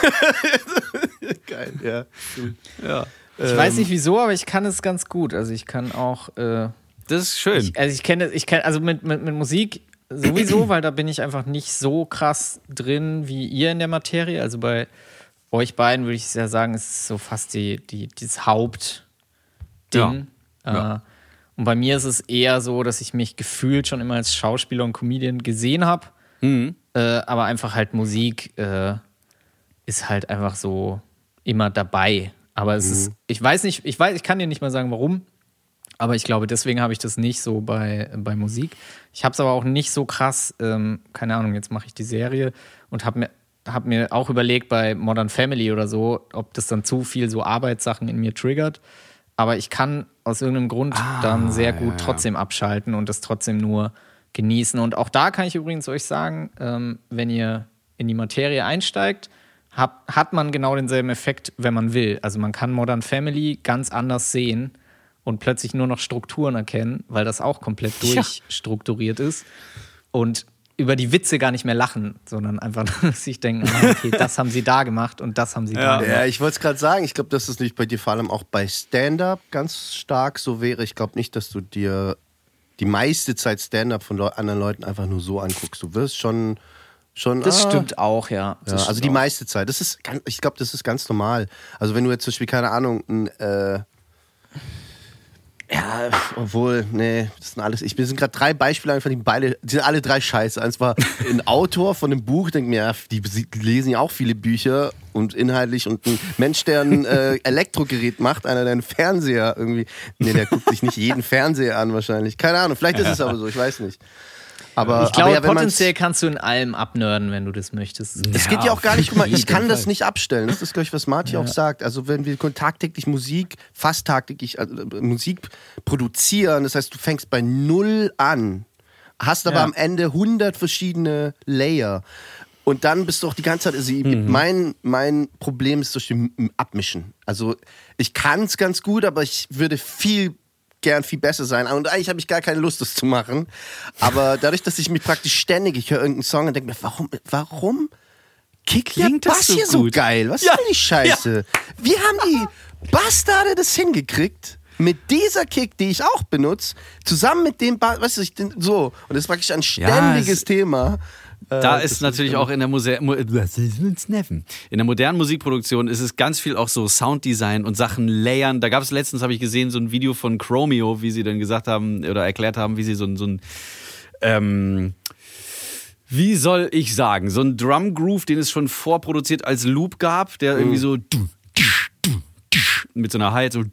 Geil, ja. Ich weiß nicht wieso, aber ich kann es ganz gut. Also ich kann auch das ist schön. Ich kenne also mit Musik sowieso, weil da bin ich einfach nicht so krass drin wie ihr in der Materie. Also bei euch beiden würde ich ja sagen, es ist so fast dieses Hauptding. Ja. Und bei mir ist es eher so, dass ich mich gefühlt schon immer als Schauspieler und Comedian gesehen habe. Aber einfach halt Musik ist halt einfach so immer dabei. Aber es ist, ich kann dir nicht mal sagen, warum. Aber ich glaube, deswegen habe ich das nicht so bei Musik. Ich habe es aber auch nicht so krass, keine Ahnung, jetzt mache ich die Serie und habe mir auch überlegt bei Modern Family oder so, ob das dann zu viel so Arbeitssachen in mir triggert. Aber ich kann aus irgendeinem Grund dann sehr gut trotzdem abschalten und das trotzdem nur genießen. Und auch da kann ich übrigens euch sagen, wenn ihr in die Materie einsteigt, hat man genau denselben Effekt, wenn man will. Also man kann Modern Family ganz anders sehen und plötzlich nur noch Strukturen erkennen, weil das auch komplett durchstrukturiert ist. Und über die Witze gar nicht mehr lachen, sondern einfach sich denken, okay, das haben sie da gemacht und das haben sie da gemacht. Ja, ich wollte es gerade sagen, ich glaube, dass das nicht bei dir vor allem auch bei Stand-Up ganz stark so wäre. Ich glaube nicht, dass du dir die meiste Zeit Stand-Up von anderen Leuten einfach nur so anguckst. Du wirst schon das stimmt auch, ja. Also die meiste Zeit. Ich glaube, das ist ganz normal. Also wenn du jetzt zum Beispiel, keine Ahnung, obwohl, das sind alles. Mir sind gerade 3 Beispiele einfach, die sind alle 3 scheiße. Eins war ein Autor von einem Buch, denke mir, die lesen ja auch viele Bücher und inhaltlich und ein Mensch, der ein Elektrogerät macht, einer, der einen Fernseher irgendwie. Der guckt sich nicht jeden Fernseher an wahrscheinlich. Keine Ahnung, vielleicht ist es aber so, ich weiß nicht. Aber, ich glaube, potenziell kannst du in allem abnörden, wenn du das möchtest. Es geht ja auch gar nicht, guck mal, ich kann das nicht abstellen. Das ist, glaube ich, was Marty auch sagt. Also wenn wir tagtäglich fast tagtäglich Musik produzieren, das heißt, du fängst bei 0 an, hast aber am Ende 100 verschiedene Layer. Und dann bist du auch die ganze Zeit, also mein Problem ist durch die Abmischen. Also ich kann es ganz gut, aber ich würde gern viel besser sein. Und eigentlich habe ich gar keine Lust, das zu machen. Aber dadurch, dass ich mich praktisch ich höre irgendeinen Song und denke mir, warum kickt der Bass hier so geil? Was ist denn die Scheiße? Wie haben die Bastarde das hingekriegt? Mit dieser Kick, die ich auch benutze, zusammen mit dem Bass, so. Und das ist praktisch ein ständiges Thema. Da ist natürlich auch in der modernen Musikproduktion ist es ganz viel auch so Sounddesign und Sachen layern. Da gab es letztens, habe ich gesehen, so ein Video von Chromeo, wie sie dann gesagt haben oder erklärt haben, wie sie so ein wie soll ich sagen, so ein Drum Groove, den es schon vorproduziert als Loop gab, der irgendwie so mit so einer Hi-Hat so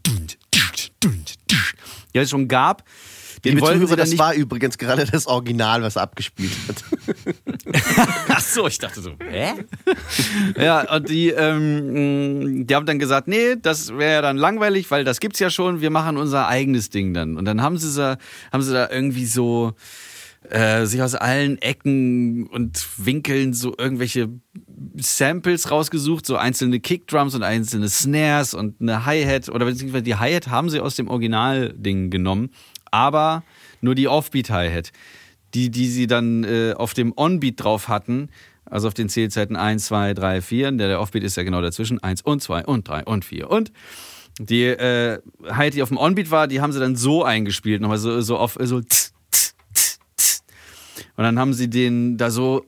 ja, es schon gab. Den wollen sie das war übrigens gerade das Original, was abgespielt hat. Ach so, ich dachte so, hä? Ja, und die haben dann gesagt, nee, das wäre ja dann langweilig, weil das gibt's ja schon, wir machen unser eigenes Ding dann. Und dann haben sie da irgendwie so sich aus allen Ecken und Winkeln so irgendwelche Samples rausgesucht, so einzelne Kickdrums und einzelne Snares und eine Hi-Hat, oder beziehungsweise die Hi-Hat haben sie aus dem Original-Ding genommen, aber nur die Offbeat-Hi-Hat. die sie dann auf dem On-Beat drauf hatten, also auf den Zählzeiten 1, 2, 3, 4, der Offbeat ist ja genau dazwischen, 1 und 2 und 3 und 4 und die halt, die auf dem On-Beat war, die haben sie dann so eingespielt, nochmal so auf so tss, tss, tss, tss. Und dann haben sie den da so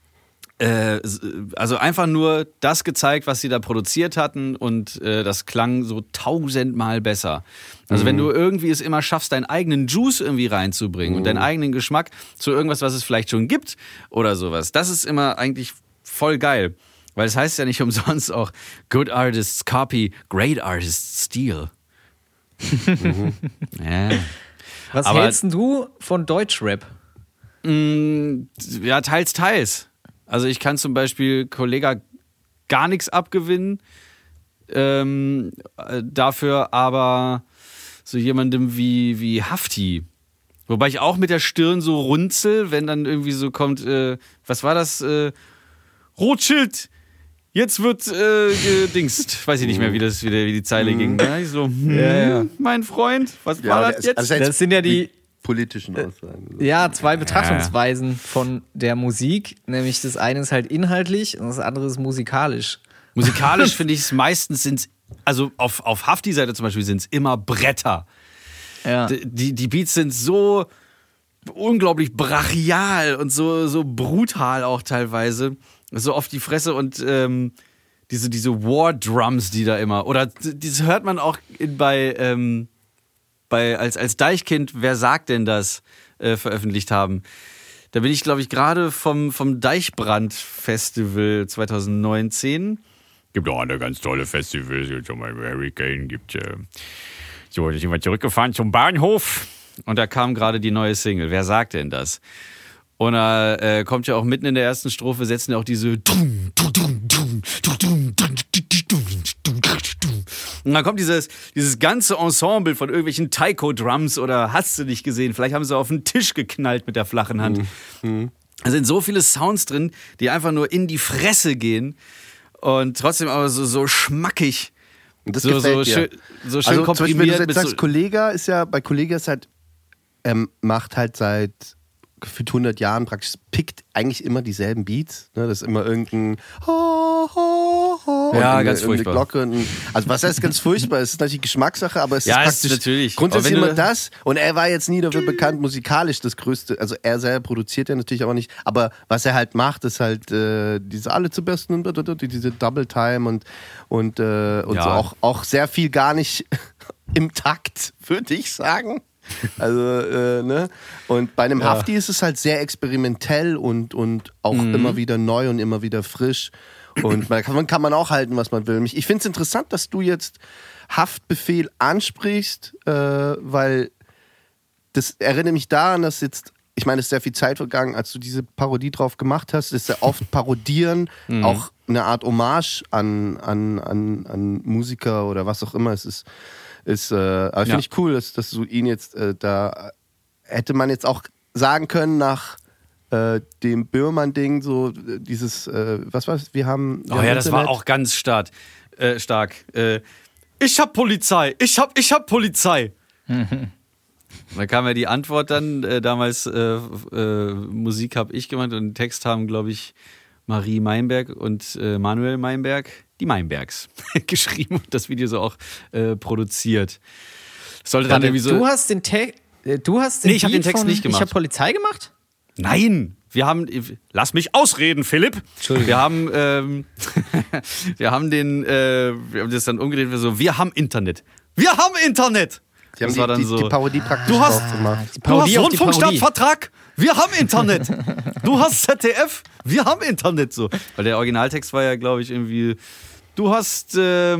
also einfach nur das gezeigt, was sie da produziert hatten und das klang so 1000-mal besser. Also wenn du irgendwie es immer schaffst, deinen eigenen Juice irgendwie reinzubringen und deinen eigenen Geschmack zu irgendwas, was es vielleicht schon gibt oder sowas, das ist immer eigentlich voll geil. Weil es heißt ja nicht umsonst auch Good Artists Copy, Great Artists Steal. Ja. Was hältst du von Deutschrap? Ja, teils. Also ich kann zum Beispiel Kollega gar nichts abgewinnen, dafür aber so jemandem wie Hafti. Wobei ich auch mit der Stirn so runzel, wenn dann irgendwie so kommt, was war das? Rothschild, jetzt wird gedingst. Weiß ich nicht mehr, wie die Zeile ging. Da ich so, mein Freund, was war das jetzt? Also das sind ja die politischen Aussagen. Ja, zwei Betrachtungsweisen von der Musik. Nämlich das eine ist halt inhaltlich und das andere ist musikalisch. Musikalisch finde ich es meistens, also auf Hafti-Seite zum Beispiel sind es immer Bretter. Ja. Die Beats sind so unglaublich brachial und so brutal auch teilweise. So auf die Fresse und diese War-Drums, die da immer, oder das hört man auch als Deichkind, wer sagt denn das, veröffentlicht haben. Da bin ich, glaube ich, gerade vom Deichbrand-Festival 2019. Gibt auch eine ganz tolle Festivals, zum Beispiel Hurricane, so, da sind wir zurückgefahren zum Bahnhof und da kam gerade die neue Single. Wer sagt denn das? Und da kommt ja auch mitten in der ersten Strophe, setzen ja auch diese und dann kommt dieses ganze Ensemble von irgendwelchen Taiko-Drums oder hast du nicht gesehen, vielleicht haben sie auf den Tisch geknallt mit der flachen Hand. Da sind so viele Sounds drin, die einfach nur in die Fresse gehen und trotzdem aber so schmackig. Und das gefällt dir. So schön also, komprimiert. Wenn du jetzt sagst, Kollega ist halt, macht halt seit gefühlt 100 Jahren praktisch, pickt eigentlich immer dieselben Beats. Ne? Das ist immer irgendein ja, ganz furchtbar. Glocke. Also was heißt ganz furchtbar? Es ist natürlich Geschmackssache, aber es ist praktisch natürlich. Grundsätzlich immer das. Und er war jetzt nie dafür bekannt, musikalisch das Größte. Also er selber produziert ja natürlich auch nicht. Aber was er halt macht, ist halt diese alle zu besten und diese Double Time und so auch sehr viel gar nicht im Takt, würde ich sagen. Also, ne? Und bei einem Hafti ist es halt sehr experimentell und auch immer wieder neu und immer wieder frisch. Und man kann auch halten, was man will. Ich finde es interessant, dass du jetzt Haftbefehl ansprichst, weil das erinnert mich daran, dass jetzt, ich meine, es ist sehr viel Zeit vergangen, als du diese Parodie drauf gemacht hast, ist ja oft Parodieren auch eine Art Hommage an Musiker oder was auch immer es ist. Aber finde ich cool, dass du ihn jetzt da hätte man jetzt auch sagen können nach dem Böhmermann-Ding, so dieses, was war's? Wir haben das Internet. war auch ganz stark. Ich hab Polizei, ich hab Polizei. Und dann kam ja die Antwort dann, damals Musik habe ich gemacht und den Text haben, glaube ich, Marie Meinberg und Manuel Meinberg, die Meinbergs, geschrieben und das Video so auch produziert. Sollte dann irgendwie so. Du hast den Text. Nee, ich habe den Text nicht gemacht. Ich habe Polizei gemacht? Nein, lass mich ausreden, Philipp. Entschuldigung. Wir haben das dann umgedreht, wir haben Internet. Wir haben Internet. Die haben die Parodie praktisch du hast Parodie Rundfunkstaatsvertrag, wir haben Internet. Du hast ZDF, wir haben Internet. So. Weil der Originaltext war ja, glaube ich, irgendwie, du hast,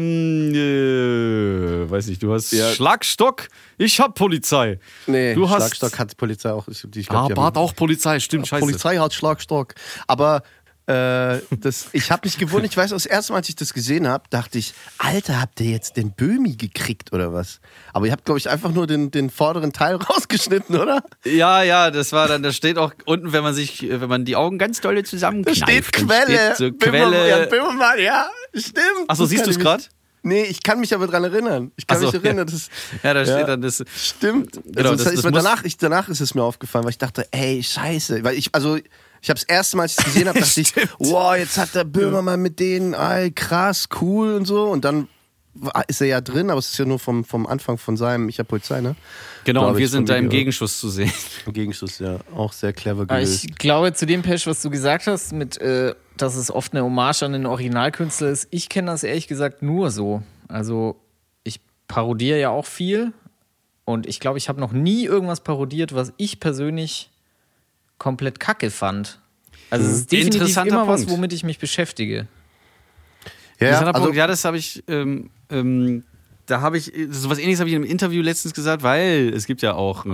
weiß nicht, du hast Schlagstock, ich hab Polizei. Nee, du Schlagstock hat Polizei auch. Bart auch Polizei, stimmt, scheiße. Polizei hat Schlagstock. Aber ich habe mich gewundert, ich weiß, das erste Mal, als ich das gesehen habe, dachte ich, Alter, habt ihr jetzt den Böhmi gekriegt oder was? Aber ihr habt, glaube ich, einfach nur den vorderen Teil rausgeschnitten, oder? Ja, das war dann, da steht auch unten, wenn man die Augen ganz doll zusammenkneift. Da steht Quelle. Quelle. Böhmermann, ja, stimmt. Achso, siehst du es gerade? Nee, ich kann mich aber dran erinnern. Da steht dann das. Stimmt. Genau, also, danach ist es mir aufgefallen, weil ich dachte, ey, scheiße. Weil ich habe das erste Mal, als ich es gesehen habe, dachte ich, wow, jetzt hat der Böhmermann mit denen, ey, krass, cool und so. Und dann ist er ja drin, aber es ist ja nur vom Anfang von seinem Ich hab Polizei, ne? Genau, und wir sind da im Gegenschuss zu sehen. Im Gegenschuss, ja. Auch sehr clever gelöst. Ich glaube, zu dem Pesch, was du gesagt hast, mit, dass es oft eine Hommage an den Originalkünstler ist, ich kenne das ehrlich gesagt nur so. Also, ich parodiere ja auch viel und ich glaube, ich habe noch nie irgendwas parodiert, was ich persönlich komplett kacke fand. Also, es ist definitiv immer was, womit ich mich beschäftige. Ja, also, das habe ich, da habe ich, so was Ähnliches habe ich in einem Interview letztens gesagt, weil es gibt ja auch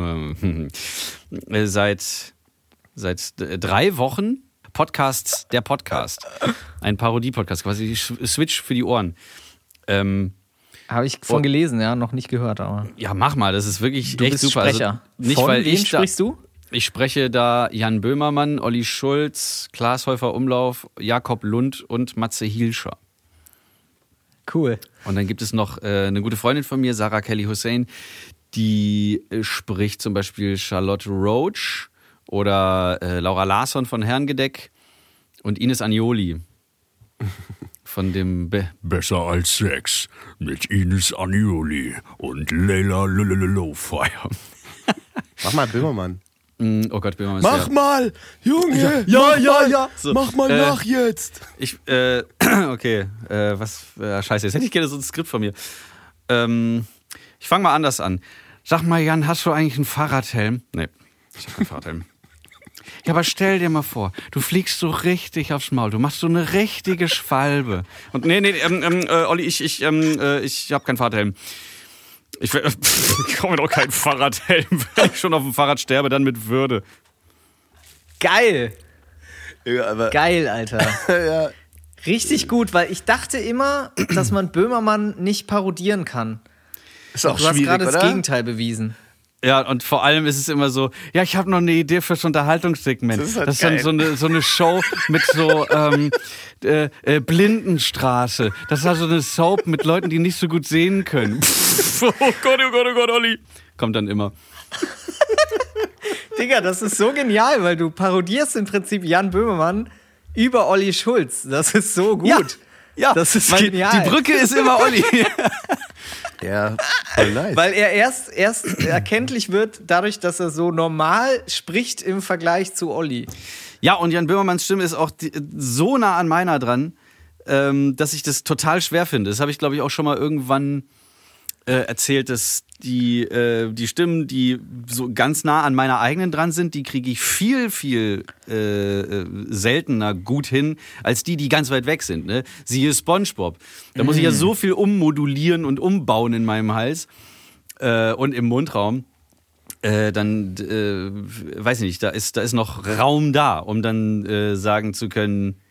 seit 3 Wochen der Podcast. Ein Parodie-Podcast, quasi Switch für die Ohren. Habe ich von gelesen, ja, noch nicht gehört, aber. Ja, mach mal, das ist wirklich du echt bist super. Sprecher. Also, nicht, von weil wem sprichst du? Ich spreche da Jan Böhmermann, Olli Schulz, Klaas Häufer-Umlauf, Jakob Lund und Matze Hielscher. Cool. Und dann gibt es noch eine gute Freundin von mir, Sarah Kelly Hussein, die spricht zum Beispiel Charlotte Roach oder Laura Larsson von Herrengedeck und Ines Agnoli von dem Besser als Sex mit Ines Agnoli und Leila Lowfire. Mach mal Böhmermann. Oh Gott, Böhmermann. Mach mal, Junge! Ja. So, mach mal nach jetzt! Okay, scheiße, jetzt hätte ich gerne so ein Skript von mir. Ich fange mal anders an. Sag mal, Jan, hast du eigentlich einen Fahrradhelm? Nee, ich habe keinen Fahrradhelm. Ja, aber stell dir mal vor, du fliegst so richtig aufs Maul, du machst so eine richtige Schwalbe. Und Olli, ich habe keinen Fahrradhelm. Ich komme doch keinen Fahrradhelm, wenn ich schon auf dem Fahrrad sterbe, dann mit Würde. Geil. Ja, aber Geil, Alter. ja. Richtig gut, weil ich dachte immer, dass man Böhmermann nicht parodieren kann. Ist auch du hast schwierig, gerade oder? das Gegenteil bewiesen. Ja, und vor allem ist es immer so, ja, ich habe noch eine Idee fürs Unterhaltungssegment. Das ist dann so eine Show mit so Blindenstraße. Das ist also eine Soap mit Leuten, die nicht so gut sehen können. Oh Gott, Olli. Kommt dann immer. Digga, das ist so genial, weil du parodierst im Prinzip Jan Böhmermann über Olli Schulz. Das ist so gut. Ja, das ist genial. Die Brücke ist immer Olli. Ja, voll nice. Weil er erst erkenntlich wird, dadurch, dass er so normal spricht im Vergleich zu Olli. Ja, und Jan Böhmermanns Stimme ist auch so nah an meiner dran, dass ich das total schwer finde. Das habe ich, glaube ich, auch schon mal irgendwann erzählt, dass die Stimmen, die so ganz nah an meiner eigenen dran sind, die kriege ich viel, viel seltener gut hin, als die ganz weit weg sind. Ne? Siehe SpongeBob. Da muss ich ja so viel ummodulieren und umbauen in meinem Hals und im Mundraum. Weiß ich nicht, da ist noch Raum da, um dann sagen zu können,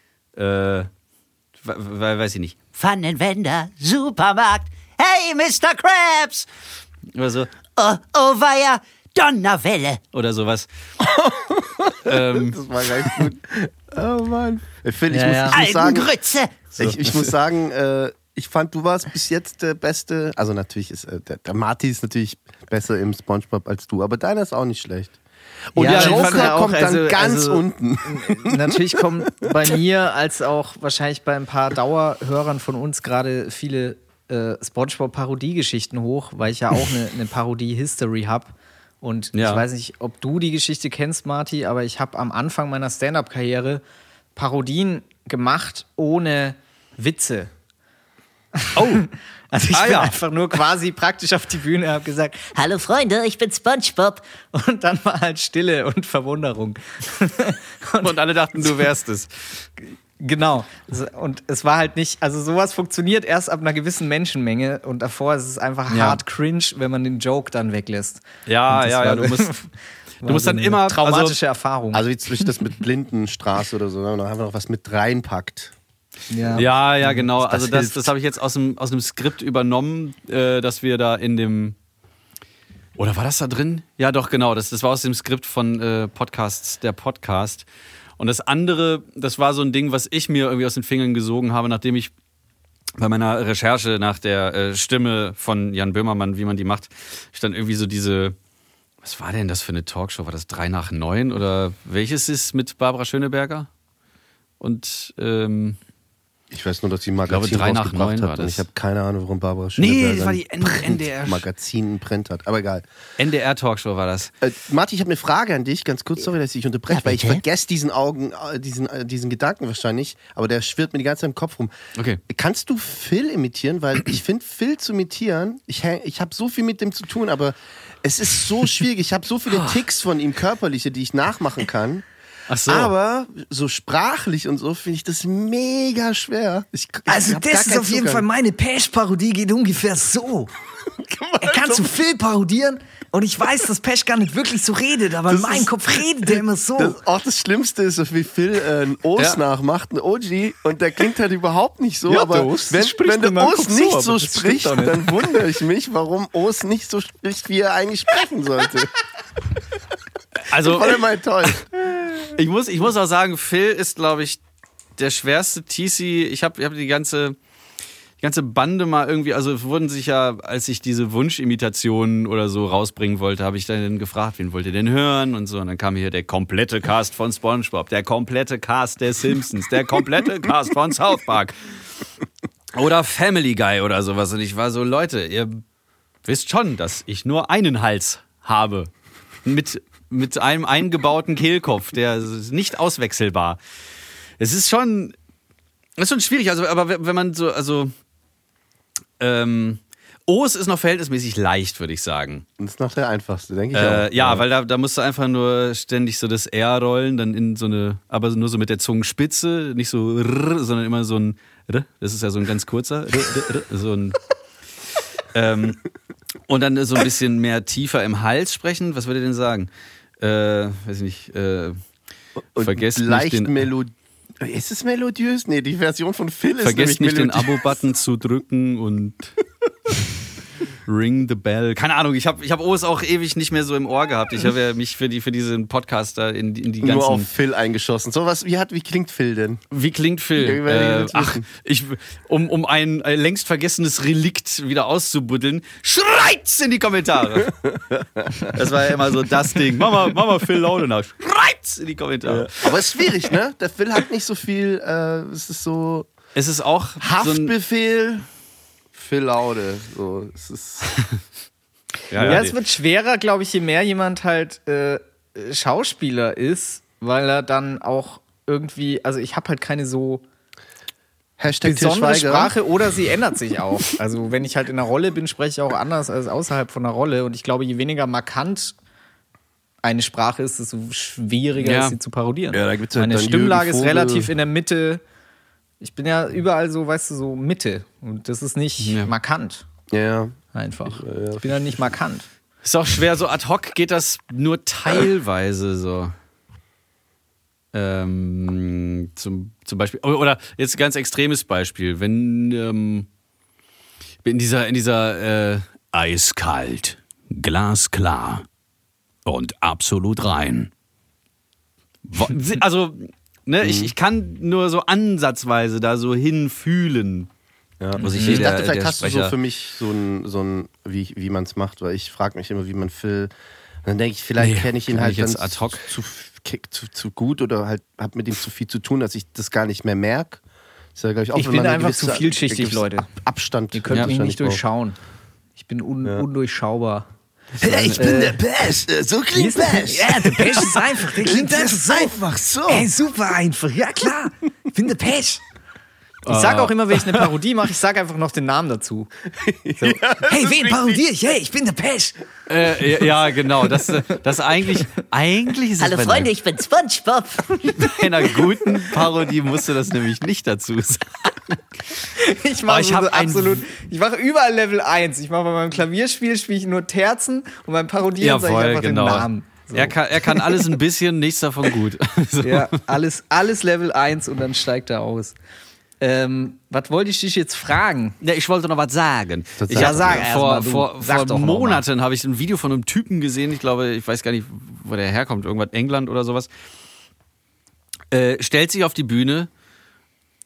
weiß ich nicht. Pfannenwender, Supermarkt, hey, Mr. Krabs! Oder so. Oh weia, Donnerwelle! Oder sowas. Das war ganz gut. Oh Mann. Phil, ich muss sagen, Grütze! ich muss sagen, ich fand, du warst bis jetzt der Beste. Also natürlich ist der Marty ist natürlich besser im SpongeBob als du, aber deiner ist auch nicht schlecht. Und Ja, der ich fand Joker ja auch, kommt dann ganz also unten. Natürlich kommen bei mir als auch wahrscheinlich bei ein paar Dauerhörern von uns gerade viele SpongeBob-Parodiegeschichten hoch, weil ich ja auch eine Parodie-History habe. Und ich weiß nicht, ob du die Geschichte kennst, Marty, aber ich habe am Anfang meiner Stand-Up-Karriere Parodien gemacht ohne Witze. Oh! Also ich bin einfach nur quasi praktisch auf die Bühne und habe gesagt, Hallo Freunde, ich bin SpongeBob. und dann war halt Stille und Verwunderung. Und alle dachten, du wärst es. Genau. Und es war halt nicht, also sowas funktioniert erst ab einer gewissen Menschenmenge und davor ist es einfach hart cringe, wenn man den Joke dann weglässt. Ja, du musst dann immer traumatische Erfahrung. Also wie zwischen das mit Blindenstraße oder so, wenn man einfach noch was mit reinpackt. Ja, genau. Also das habe ich jetzt aus dem Skript übernommen, dass wir da in dem. Oder war das da drin? Ja, doch, genau. Das war aus dem Skript von Podcasts, der Podcast. Und das andere, das war so ein Ding, was ich mir irgendwie aus den Fingern gesogen habe, nachdem ich bei meiner Recherche nach der Stimme von Jan Böhmermann, wie man die macht, stand irgendwie so diese, was war denn das für eine Talkshow? War das 3 nach 9 oder welches ist mit Barbara Schöneberger? Und ich weiß nur, dass die Magazin ich glaube, 3 nach 9 war hat das. und ich habe keine Ahnung, warum Barbara Schöneberger das war die NDR Magazin in Print hat, aber egal. NDR-Talkshow war das. Martin, ich habe eine Frage an dich, ganz kurz, sorry, dass ich dich unterbreche, weil ich vergesse diesen Gedanken wahrscheinlich, aber der schwirrt mir die ganze Zeit im Kopf rum. Okay. Kannst du Phil imitieren? Weil ich finde, Phil zu imitieren, ich habe so viel mit dem zu tun, aber es ist so schwierig. Ich habe so viele Ticks von ihm, körperliche, die ich nachmachen kann. Ach so. Aber so sprachlich und so finde ich das mega schwer. Also das ist auf jeden Fall meine Pesch-Parodie, geht ungefähr so. Er kann zu Phil parodieren und ich weiß, dass Pesch gar nicht wirklich so redet, aber in meinem Kopf redet der immer so. Auch das Schlimmste ist, wie Phil einen Os nachmacht, einen OG, und der klingt halt überhaupt nicht so. Ja, aber der Os wenn der Os so, nicht aber so das spricht, stimmt doch nicht. dann wundere ich mich, warum Os nicht so spricht, wie er eigentlich sprechen sollte. Also, Voll mal toll. ich muss auch sagen, Phil ist, glaube ich, der schwerste TC. Ich hab die ganze Bande mal irgendwie, also wurden sich ja, als ich diese Wunschimitationen oder so rausbringen wollte, habe ich dann gefragt, wen wollt ihr denn hören und so. Und dann kam hier der komplette Cast von SpongeBob, der komplette Cast der Simpsons, der komplette Cast von South Park oder Family Guy oder sowas. Und ich war so, Leute, ihr wisst schon, dass ich nur einen Hals habe. Mit einem eingebauten Kehlkopf, der ist nicht auswechselbar. Es ist schon schwierig, also, aber wenn man so, also O's ist noch verhältnismäßig leicht, würde ich sagen. Das ist noch der einfachste, denke ich auch. Ja, weil da musst du einfach nur ständig so das R rollen, dann in so eine, aber nur so mit der Zungenspitze, nicht so R, sondern immer so ein R, das ist ja so ein ganz kurzer R, so ein und dann so ein bisschen mehr tiefer im Hals sprechen. Was würde ihr denn sagen? Weiß ich nicht. Vergesst leicht nicht den. Ist es melodiös? Nee, die Version von Phil ist Vergesst nicht melodiös. den Abo-Button zu drücken und Ring the Bell. Keine Ahnung, ich hab O's auch ewig nicht mehr so im Ohr gehabt. Ich habe ja mich für diesen Podcast da in die ganzen... Nur auf Phil eingeschossen. So was, wie klingt Phil denn? Wie klingt Phil? Um ein längst vergessenes Relikt wieder auszubuddeln, schreit's in die Kommentare. Das war ja immer so das Ding. Mama Phil Laune nach. Schreit's in die Kommentare. Aber es ist schwierig, ne? Der Phil hat nicht so viel, es ist so... Es ist auch Haftbefehl, Phil Laude. So, es ist... Ja, es wird schwerer, glaube ich, je mehr jemand halt Schauspieler ist, weil er dann auch irgendwie, also ich habe halt keine so besondere Sprache oder sie ändert sich auch. Also wenn ich halt in einer Rolle bin, spreche ich auch anders als außerhalb von einer Rolle und ich glaube, je weniger markant eine Sprache ist, desto schwieriger ist sie zu parodieren. Ja, da gibt's halt meine dann Stimmlage Jürgen ist Vogel. relativ in der Mitte. Ich bin ja überall so, weißt du, so Mitte und das ist nicht markant. Ja. Einfach. Ich bin ja nicht markant. Ist auch schwer, so ad hoc geht das nur teilweise so. Zum Beispiel, oder jetzt ein ganz extremes Beispiel, wenn in dieser eiskalt, glasklar und absolut rein. Also, ne, ich kann nur so ansatzweise da so hinfühlen. Ja. Ich dachte, vielleicht hast du so für mich so ein wie man es macht, weil ich frage mich immer, wie man Phil. Dann denke ich, vielleicht kenne ich ihn halt jetzt dann ad hoc zu gut oder halt habe mit ihm zu viel zu tun, dass ich das gar nicht mehr merke. Ja, ich bin einfach zu vielschichtig, Leute. Abstand. Ihr könnt mich nicht durchschauen. Ich bin undurchschaubar. Ich bin der Best. So klingt Best. Ja, der Pesch ist einfach. Der klingt Das ist einfach so. Ey, super einfach. Ja, klar. Ich bin der Pesch. Ich sage auch immer, wenn ich eine Parodie mache, ich sage einfach noch den Namen dazu. So. Hey, wen parodiere ich? Hey, ich bin der Pesch. Ja, genau. Das eigentlich ist Hallo es Freunde, ich bin SpongeBob. bei einer guten Parodie musst du das nämlich nicht dazu sagen. Ich mache ich hab ich mache überall Level 1. Ich mache bei meinem Klavierspiel, spiele ich nur Terzen und beim Parodieren sage ich einfach den Namen. So. Er kann alles ein bisschen, nichts davon gut. So. Ja, alles Level 1 und dann steigt er aus. Was wollte ich dich jetzt fragen? Ja, ich wollte noch was sagen. Vor Monaten habe ich ein Video von einem Typen gesehen, ich weiß gar nicht, wo der herkommt, irgendwas England oder sowas. Stellt sich auf die Bühne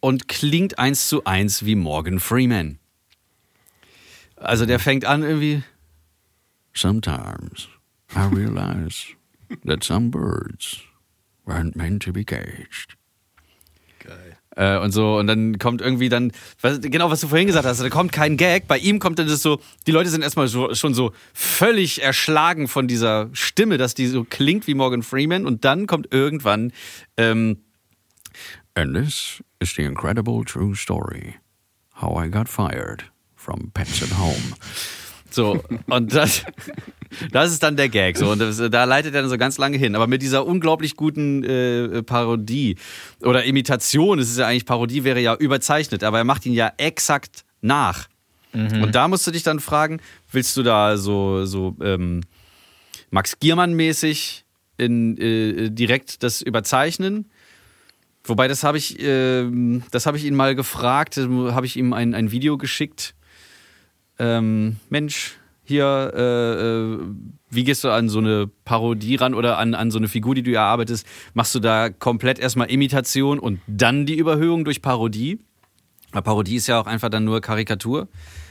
und klingt 1:1 wie Morgan Freeman. Also der fängt an irgendwie. Sometimes I realize that some birds weren't meant to be caged. Geil. Und so, und dann kommt irgendwie dann, genau was du vorhin gesagt hast, da kommt kein Gag, bei ihm kommt dann das so, die Leute sind erstmal schon so völlig erschlagen von dieser Stimme, dass die so klingt wie Morgan Freeman, und dann kommt irgendwann, and this is the incredible true story, how I got fired from Pets at Home. So, und das ist dann der Gag. So, und da leitet er dann so ganz lange hin. Aber mit dieser unglaublich guten Parodie oder Imitation, es ist ja eigentlich, Parodie wäre ja überzeichnet, aber er macht ihn ja exakt nach. Mhm. Und da musst du dich dann fragen, willst du da so Max Giermann-mäßig direkt das überzeichnen? Wobei, das habe ich ihn mal gefragt, habe ich ihm ein Video geschickt. Mensch, hier, wie gehst du an so eine Parodie ran oder an so eine Figur, die du erarbeitest? Machst du da komplett erstmal Imitation und dann die Überhöhung durch Parodie? Weil Parodie ist ja auch einfach dann nur Karikatur.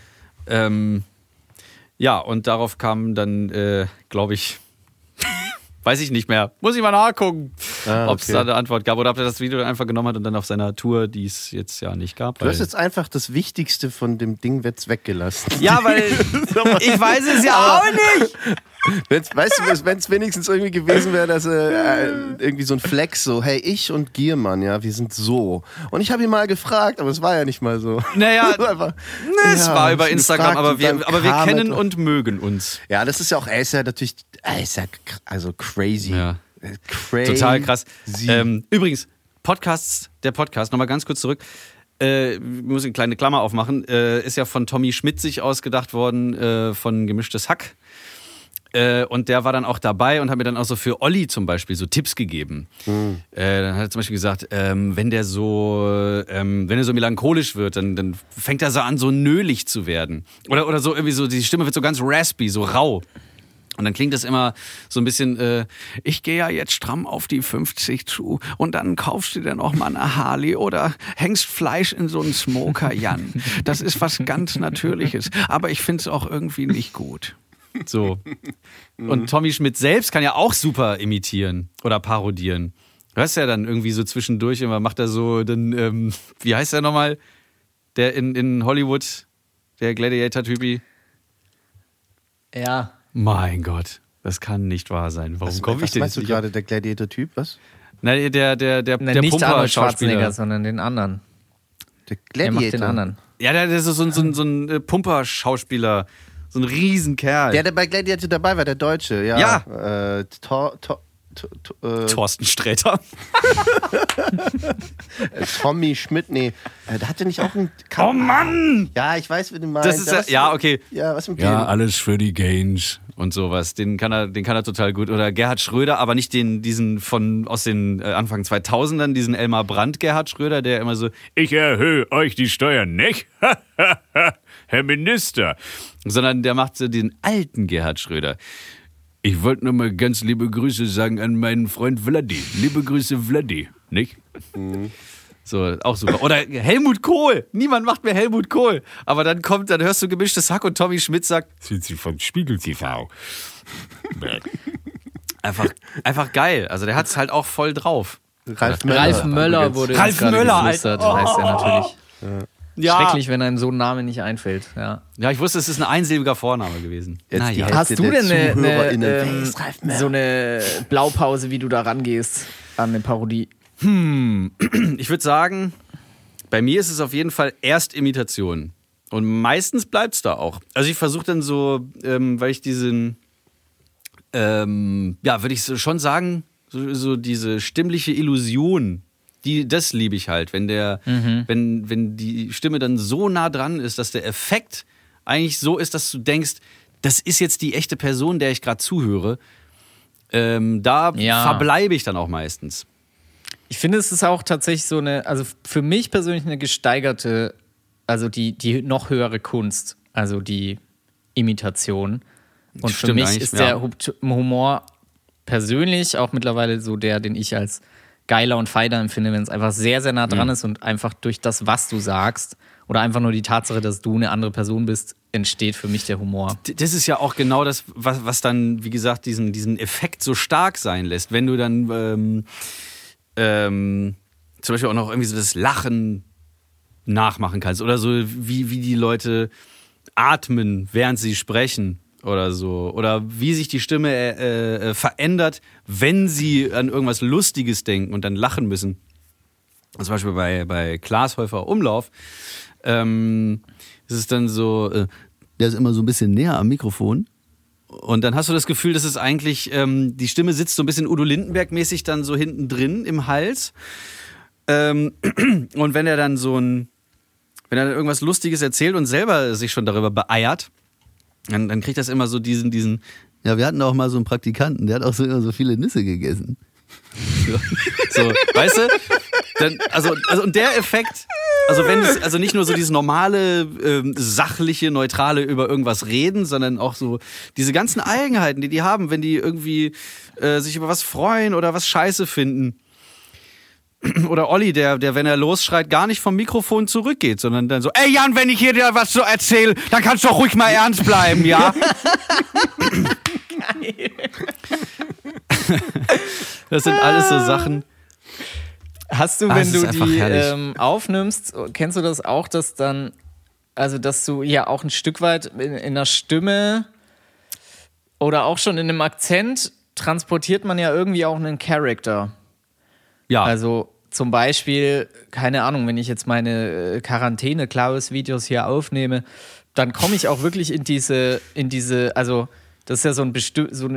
Ja, und darauf kam dann, glaube ich, weiß ich nicht mehr. Muss ich mal nachgucken, ob es da eine Antwort gab oder ob er das Video einfach genommen hat und dann auf seiner Tour, die es jetzt ja nicht gab. Du hast jetzt einfach das Wichtigste von dem Ding weggelassen. Ja, weil ich weiß es ja auch nicht. Wenn es wenigstens irgendwie gewesen wäre, dass irgendwie so ein Flex, so, hey, ich und Giermann, ja, wir sind so. Und ich habe ihn mal gefragt, aber es war ja nicht mal so. Naja, es war über Instagram, aber wir kennen und mögen uns. Ja, das ist ja auch, er ist ja natürlich, also crazy. Ja. Crazy. Total krass. Übrigens, der Podcast, nochmal ganz kurz zurück. Ich muss eine kleine Klammer aufmachen, ist ja von Tommy Schmidt sich ausgedacht worden, von Gemischtes Hack. Und der war dann auch dabei und hat mir dann auch so für Olli zum Beispiel so Tipps gegeben. Dann hat er zum Beispiel gesagt, wenn der so melancholisch wird, dann fängt er so an, so nölig zu werden. Oder so irgendwie so, die Stimme wird so ganz raspy, so rau. Und dann klingt das immer so ein bisschen, ich gehe ja jetzt stramm auf die 50 zu und dann kaufst du dir noch mal eine Harley oder hängst Fleisch in so einen Smoker, Jan. Das ist was ganz Natürliches, aber ich find's auch irgendwie nicht gut. So. Und Tommy Schmidt selbst kann ja auch super imitieren oder parodieren. Hörst ja dann irgendwie so zwischendurch immer, macht er so, dann, wie heißt der nochmal? Der in Hollywood, der Gladiator-Typi. Ja. Mein Gott, das kann nicht wahr sein. Warum komme ich denn nicht? Was meinst du gerade, der Gladiator-Typ, was? Nein, der nicht Pumper-Schauspieler, sondern den anderen. Der Gladiator? Er macht den anderen. Ja, der ist so ein Pumper-Schauspieler. So ein Riesenkerl. Der bei Gladiator dabei war, der Deutsche. Ja. Thorsten Sträter. Tommy Schmidt, nee. Der hatte nicht auch einen... Oh Mann! Ja, ich weiß, wie du meinst. Das ist ja, okay. Ja, was mit dem? Ja, alles für die Gains. Und sowas. Den kann er total gut. Oder Gerhard Schröder, aber nicht diesen aus den Anfang 2000ern, diesen Elmar Brandt Gerhard Schröder, der immer so, Ich erhöhe euch die Steuern nicht, Herr Minister. Sondern der macht so den alten Gerhard Schröder. Ich wollte nur mal ganz liebe Grüße sagen an meinen Freund Vladi. Liebe Grüße, Vladi, nicht? So, auch super. Oder Helmut Kohl. Niemand macht mehr Helmut Kohl. Aber dann hörst du Gemischtes Hack und Tommy Schmidt sagt, Sind Sie vom Spiegel TV? einfach geil. Also der hat es halt auch voll drauf. Ralf Möller wurde Ralf Möller, heißt er natürlich. Ja. Schrecklich, wenn einem so ein Name nicht einfällt. Ja, ich wusste, es ist ein einsilbiger Vorname gewesen. Hast du denn so eine Blaupause, wie du da rangehst an eine Parodie? Ich würde sagen, bei mir ist es auf jeden Fall erst Imitation. Und meistens bleibt es da auch. Also ich versuche dann so, weil ich diesen, würde ich so schon sagen, so diese stimmliche Illusion, das liebe ich halt, wenn wenn die Stimme dann so nah dran ist, dass der Effekt eigentlich so ist, dass du denkst, das ist jetzt die echte Person, der ich gerade zuhöre. Verbleibe ich dann auch meistens. Ich finde, es ist auch tatsächlich so also für mich persönlich eine gesteigerte, also die noch höhere Kunst, also die Imitation. Und für mich ist der Humor persönlich auch mittlerweile so den ich als geiler und feiler empfinde, wenn es einfach sehr, sehr nah dran ist und einfach durch das, was du sagst oder einfach nur die Tatsache, dass du eine andere Person bist, entsteht für mich der Humor. Das ist ja auch genau das, was dann, wie gesagt, diesen Effekt so stark sein lässt. Wenn du dann zum Beispiel auch noch irgendwie so das Lachen nachmachen kannst oder so, wie die Leute atmen, während sie sprechen oder so. Oder wie sich die Stimme verändert, wenn sie an irgendwas Lustiges denken und dann lachen müssen. Zum Beispiel bei Klaas Häufer Umlauf ist es dann so, der ist immer so ein bisschen näher am Mikrofon. Und dann hast du das Gefühl, dass es eigentlich, die Stimme sitzt so ein bisschen Udo Lindenberg-mäßig dann so hinten drin im Hals. Und wenn er dann wenn er dann irgendwas Lustiges erzählt und selber sich schon darüber beeiert, dann kriegt das immer so diesen. Ja, wir hatten auch mal so einen Praktikanten, der hat auch immer so viele Nüsse gegessen. So, weißt du? Dann, also und der Effekt, also wenn es, also nicht nur so dieses normale, sachliche, neutrale über irgendwas reden, sondern auch so diese ganzen Eigenheiten, die haben, wenn die irgendwie sich über was freuen oder was scheiße finden. Oder Olli, der, wenn er losschreit, gar nicht vom Mikrofon zurückgeht, sondern dann so, ey Jan, wenn ich hier dir was so erzähle, dann kannst du doch ruhig mal ernst bleiben, ja? Geil. Das sind alles so Sachen. Hast du, wenn du die aufnimmst, kennst du das auch, dass dann, also dass du ja auch ein Stück weit in der Stimme oder auch schon in einem Akzent transportiert man ja irgendwie auch einen Charakter. Ja. Also zum Beispiel, keine Ahnung, wenn ich jetzt meine Quarantäne-Klaus-Videos hier aufnehme, dann komme ich auch wirklich in diese, also das ist ja so ein ist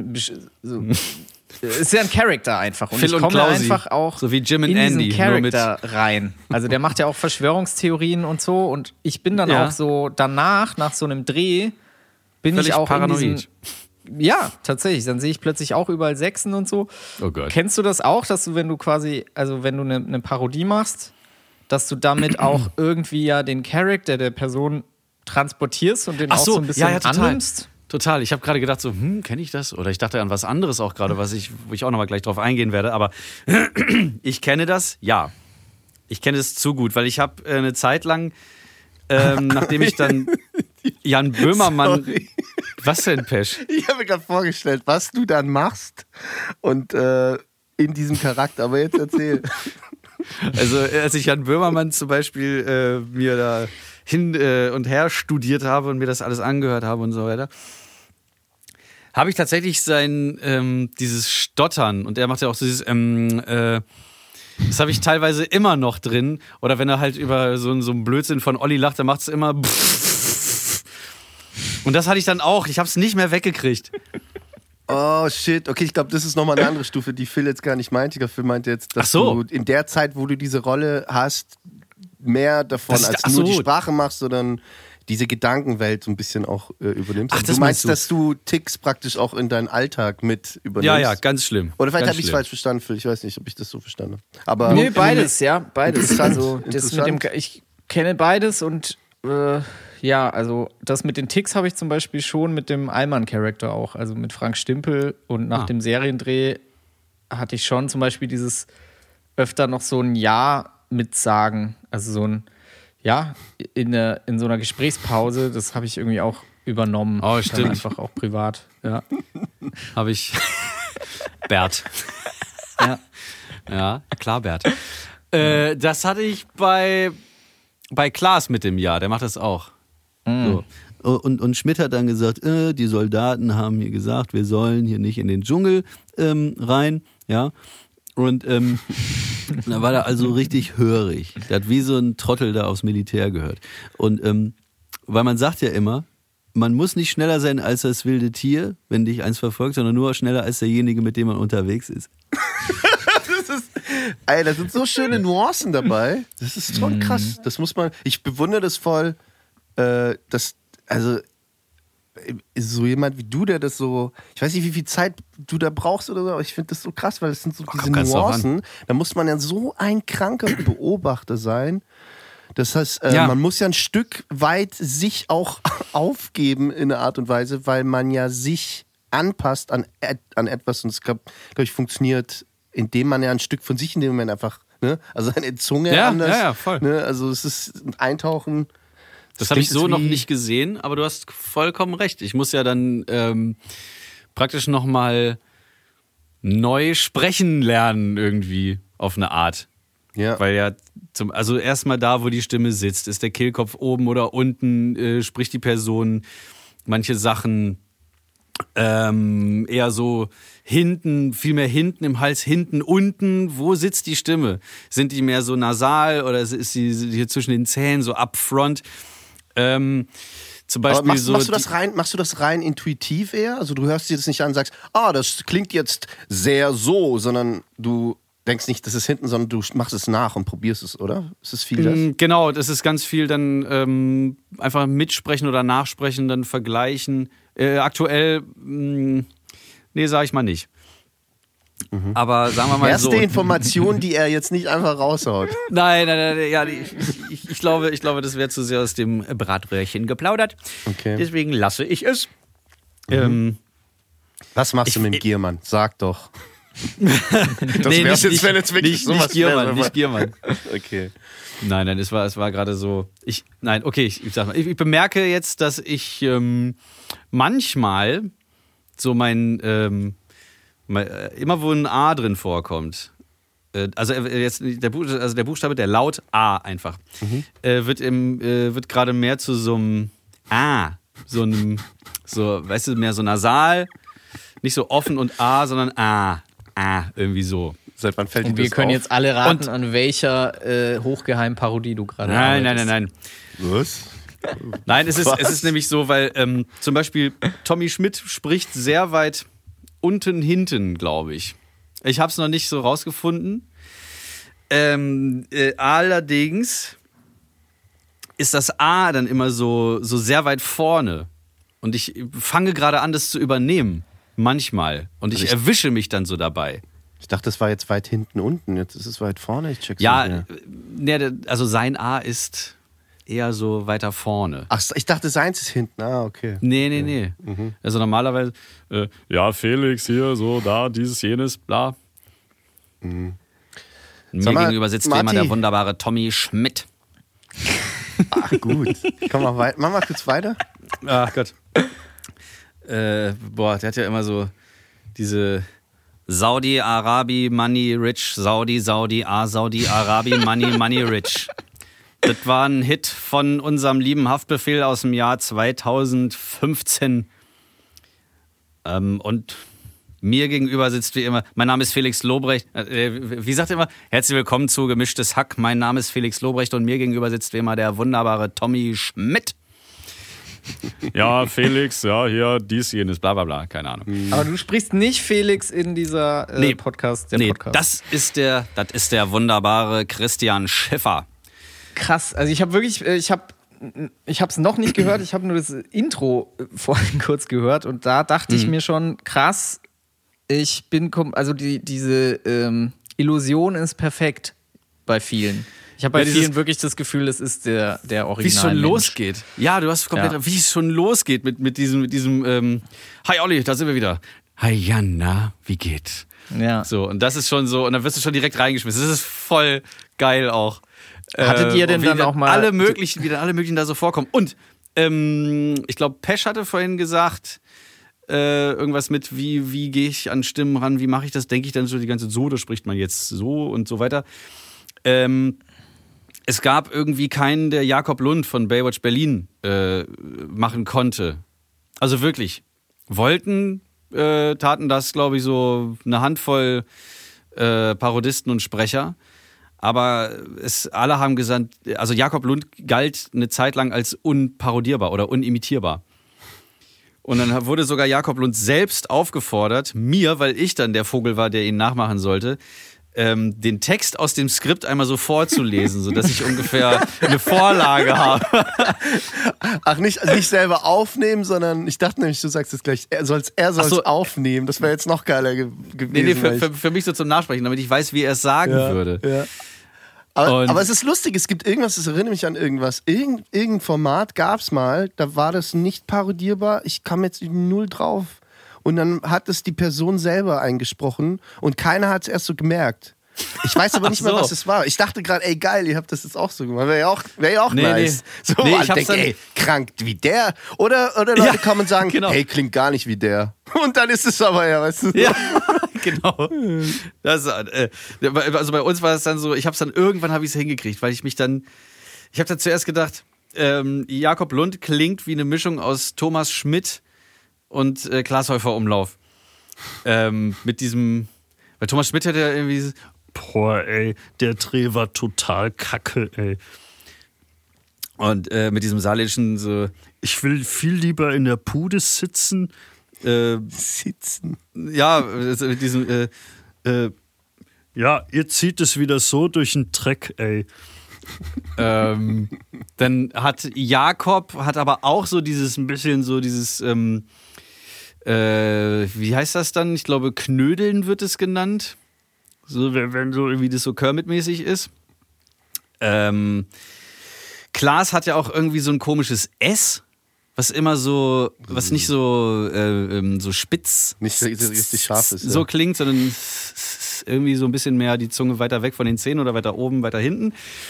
ja ein Charakter einfach. Und Phil ich komme einfach auch so wie Jim und in Andy, diesen Charakter rein. Also der macht ja auch Verschwörungstheorien und so. Und ich bin dann auch so danach, nach so einem Dreh, bin völlig ich auch paranoid. in diesen... Ja, tatsächlich. Dann sehe ich plötzlich auch überall Sechsen und so. Oh Gott. Kennst du das auch, dass du, wenn du quasi, also wenn du eine Parodie machst, dass du damit auch irgendwie ja den Charakter der Person transportierst und den auch so ein bisschen annimmst? Total. Ich habe gerade gedacht so, kenne ich das? Oder ich dachte an was anderes auch gerade, wo ich auch nochmal gleich drauf eingehen werde. Aber ich kenne das, ja. Ich kenne es zu gut, weil ich habe eine Zeit lang, nachdem ich dann Jan Böhmermann... Sorry. Was denn, Pesch? Ich habe mir gerade vorgestellt, was du dann machst und in diesem Charakter. Aber jetzt erzähl. Also als ich Jan Böhmermann zum Beispiel mir da hin und her studiert habe und mir das alles angehört habe und so weiter, habe ich tatsächlich sein dieses Stottern, und er macht ja auch so dieses das habe ich teilweise immer noch drin. Oder wenn er halt über so einen Blödsinn von Olli lacht, dann macht es immer und das hatte ich dann auch. Ich habe es nicht mehr weggekriegt. Oh shit, okay, ich glaube, das ist nochmal eine andere Stufe, die Phil jetzt gar nicht meinte. Ich glaube, Phil meinte jetzt, dass du in der Zeit, wo du diese Rolle hast, mehr davon als nur die Sprache machst, sondern diese Gedankenwelt so ein bisschen auch übernimmst. Ach, du meinst, dass du Ticks praktisch auch in deinen Alltag mit übernimmst? Ja, ganz schlimm. Oder vielleicht habe ich es falsch verstanden, Phil. Ich weiß nicht, ob ich das so verstanden habe. Aber nee, beides, ja, beides. Also das mit dem, ich kenne beides und ja, also das mit den Ticks habe ich zum Beispiel schon mit dem Allmann-Charakter auch, also mit Frank Stimpel, und nach dem Seriendreh hatte ich schon zum Beispiel dieses öfter noch so ein Ja mitsagen, also so ein Ja in so einer Gesprächspause, das habe ich irgendwie auch übernommen. Oh, stimmt. Einfach auch privat, ja. Habe ich. Bert. Ja, klar, Bert. Das hatte ich bei Klaas mit dem Ja, der macht das auch. So. Und Schmidt hat dann gesagt, die Soldaten haben hier gesagt, wir sollen hier nicht in den Dschungel rein, ja. Und da war er also richtig hörig. Der hat wie so ein Trottel da aufs Militär gehört. Und weil man sagt ja immer, man muss nicht schneller sein als das wilde Tier, wenn dich eins verfolgt, sondern nur schneller als derjenige, mit dem man unterwegs ist. Da sind so schöne Nuancen dabei. Das ist schon krass. Das muss man. Ich bewundere das voll, dass, also so jemand wie du, der das so, ich weiß nicht, wie viel Zeit du da brauchst oder so, aber ich finde das so krass, weil es sind so diese Nuancen. Da muss man ja so ein kranker Beobachter sein. Das heißt, man muss ja ein Stück weit sich auch aufgeben in einer Art und Weise, weil man ja sich anpasst an etwas, und es glaube ich funktioniert indem man ja ein Stück von sich in dem Moment einfach, ne? Also seine Zunge anders. Ja, voll. Ne? Also es ist ein Eintauchen. Das habe ich so noch nicht gesehen, aber du hast vollkommen recht. Ich muss ja dann praktisch nochmal neu sprechen lernen irgendwie auf eine Art. Ja. Weil ja, also erstmal da, wo die Stimme sitzt, ist der Kehlkopf oben oder unten, spricht die Person manche Sachen eher so hinten, viel mehr hinten im Hals, hinten, unten. Wo sitzt die Stimme? Sind die mehr so nasal oder ist sie hier zwischen den Zähnen so upfront? Zum Beispiel machst du das rein intuitiv eher? Also du hörst dir das nicht an und sagst, das klingt jetzt sehr so, sondern du denkst nicht, das ist hinten, sondern du machst es nach und probierst es, oder? Ist es viel das? Genau, das ist ganz viel dann einfach mitsprechen oder nachsprechen, dann vergleichen. Aktuell, sag ich mal nicht. Aber sagen wir mal so. Erste Information, die er jetzt nicht einfach raushaut. Nein, ja, ich glaube, das wäre zu sehr aus dem Bratröhrchen geplaudert. Okay. Deswegen lasse ich es. Was machst du mit dem Giermann? Sag doch. Das wär's jetzt, wenn jetzt wirklich sowas wäre. Nicht Giermann. Okay. Nein, es war gerade so. Ich sag mal, ich bemerke jetzt, dass ich manchmal so immer wo ein A drin vorkommt, also jetzt der Buchstabe, der Laut A einfach, wird gerade mehr zu so einem A, so weißt du, mehr so nasal, nicht so offen und A, sondern A, irgendwie so. Seit wann fällt dir das auf? Und wir können jetzt alle raten, an welcher hochgeheimen Parodie du gerade arbeitest. Nein. Was? Nein, es ist nämlich so, weil zum Beispiel Tommy Schmidt spricht sehr weit unten, hinten, glaube ich. Ich habe es noch nicht so rausgefunden. Allerdings ist das A dann immer so sehr weit vorne. Und ich fange gerade an, das zu übernehmen. Manchmal. Und ich erwische mich dann so dabei. Ich dachte, das war jetzt weit hinten unten. Jetzt ist es weit vorne. Ich check's nicht mehr. Also sein A ist eher so weiter vorne. Ach, ich dachte, seins ist hinten. Okay. Nee. Also normalerweise, ja, Felix hier, so, da, dieses, jenes, bla. Mir gegenüber sitzt wie immer der wunderbare Tommy Schmidt. Ach, gut. Komm mal weiter. Mach mal kurz weiter. Ach Gott. Der hat ja immer so diese Saudi-Arabi, Money Rich, Saudi, Saudi-Arabi, Money Rich. Das war ein Hit von unserem lieben Haftbefehl aus dem Jahr 2015. Und mir gegenüber sitzt wie immer, mein Name ist Felix Lobrecht. Wie sagt er immer? Herzlich willkommen zu Gemischtes Hack. Mein Name ist Felix Lobrecht und mir gegenüber sitzt wie immer der wunderbare Tommy Schmidt. Ja, Felix, ja, hier, dies, jenes, bla bla bla, keine Ahnung. Aber du sprichst nicht Felix in dieser Podcast. Podcast. Das ist der wunderbare Christian Schiffer. Krass, also ich habe es noch nicht gehört, ich habe nur das Intro vorhin kurz gehört und da dachte ich mir schon, krass, diese Illusion ist perfekt bei vielen. Ich habe bei vielen wirklich das Gefühl, es ist der Original. Wie es schon losgeht. Ja, du hast komplett, wie es schon losgeht mit diesem Hi Olli, da sind wir wieder. Hi Jana, wie geht's? Ja. So, und das ist schon so, und dann wirst du schon direkt reingeschmissen. Das ist voll geil auch. Hattet ihr denn dann auch mal... Wie dann alle möglichen da so vorkommen. Und ich glaube, Pesch hatte vorhin gesagt, irgendwas mit, wie gehe ich an Stimmen ran, wie mache ich das, denke ich dann so die ganze Zeit so, da spricht man jetzt so und so weiter. Es gab irgendwie keinen, der Jakob Lund von Baywatch Berlin machen konnte. Also wirklich. Taten das, glaube ich, so eine Handvoll Parodisten und Sprecher. Aber alle haben gesagt, also Jakob Lund galt eine Zeit lang als unparodierbar oder unimitierbar. Und dann wurde sogar Jakob Lund selbst aufgefordert, mir, weil ich dann der Vogel war, der ihn nachmachen sollte, den Text aus dem Skript einmal so vorzulesen, sodass ich ungefähr eine Vorlage habe. Ach, nicht selber aufnehmen, sondern ich dachte nämlich, du sagst es gleich, er soll es aufnehmen. Das wäre jetzt noch geiler gewesen. Nee, für mich so zum Nachsprechen, damit ich weiß, wie er es sagen würde. Ja. Aber es ist lustig, es gibt irgendwas, das erinnert mich an irgendwas. Irgendein Format gab es mal, da war das nicht parodierbar. Ich kam jetzt null drauf. und dann hat es die Person selber eingesprochen und keiner hat es erst so gemerkt. Ich weiß aber nicht mehr, was es war. Ich dachte gerade, ey geil, ihr habt das jetzt auch so gemacht. Wäre ja auch nice. So, ich denke, ey, krank wie der. Oder Leute kommen und sagen, hey, klingt gar nicht wie der. Und dann ist es aber ja, weißt du. Ja, genau. Also bei uns war es dann so, irgendwann habe ich es hingekriegt, weil ich habe dann zuerst gedacht, Jakob Lund klingt wie eine Mischung aus Thomas Schmidt und Klaas Häufer Umlauf. Mit diesem, weil Thomas Schmidt hat ja irgendwie boah, ey, der Dreh war total kacke, ey. Und mit diesem saarländischen so, ich will viel lieber in der Pude sitzen. Sitzen? Ja, mit diesem, ja, ihr zieht es wieder so durch den Dreck, ey. Dann hat Jakob aber auch so dieses, ein bisschen so dieses, wie heißt das dann? Ich glaube, Knödeln wird es genannt. So, wenn so irgendwie das so Kermit-mäßig ist. Klaas hat ja auch irgendwie so ein komisches S, was immer so, was nicht so, so spitz, nicht so richtig scharf ist. So klingt, sondern irgendwie so ein bisschen mehr die Zunge weiter weg von den Zähnen oder weiter oben, weiter hinten.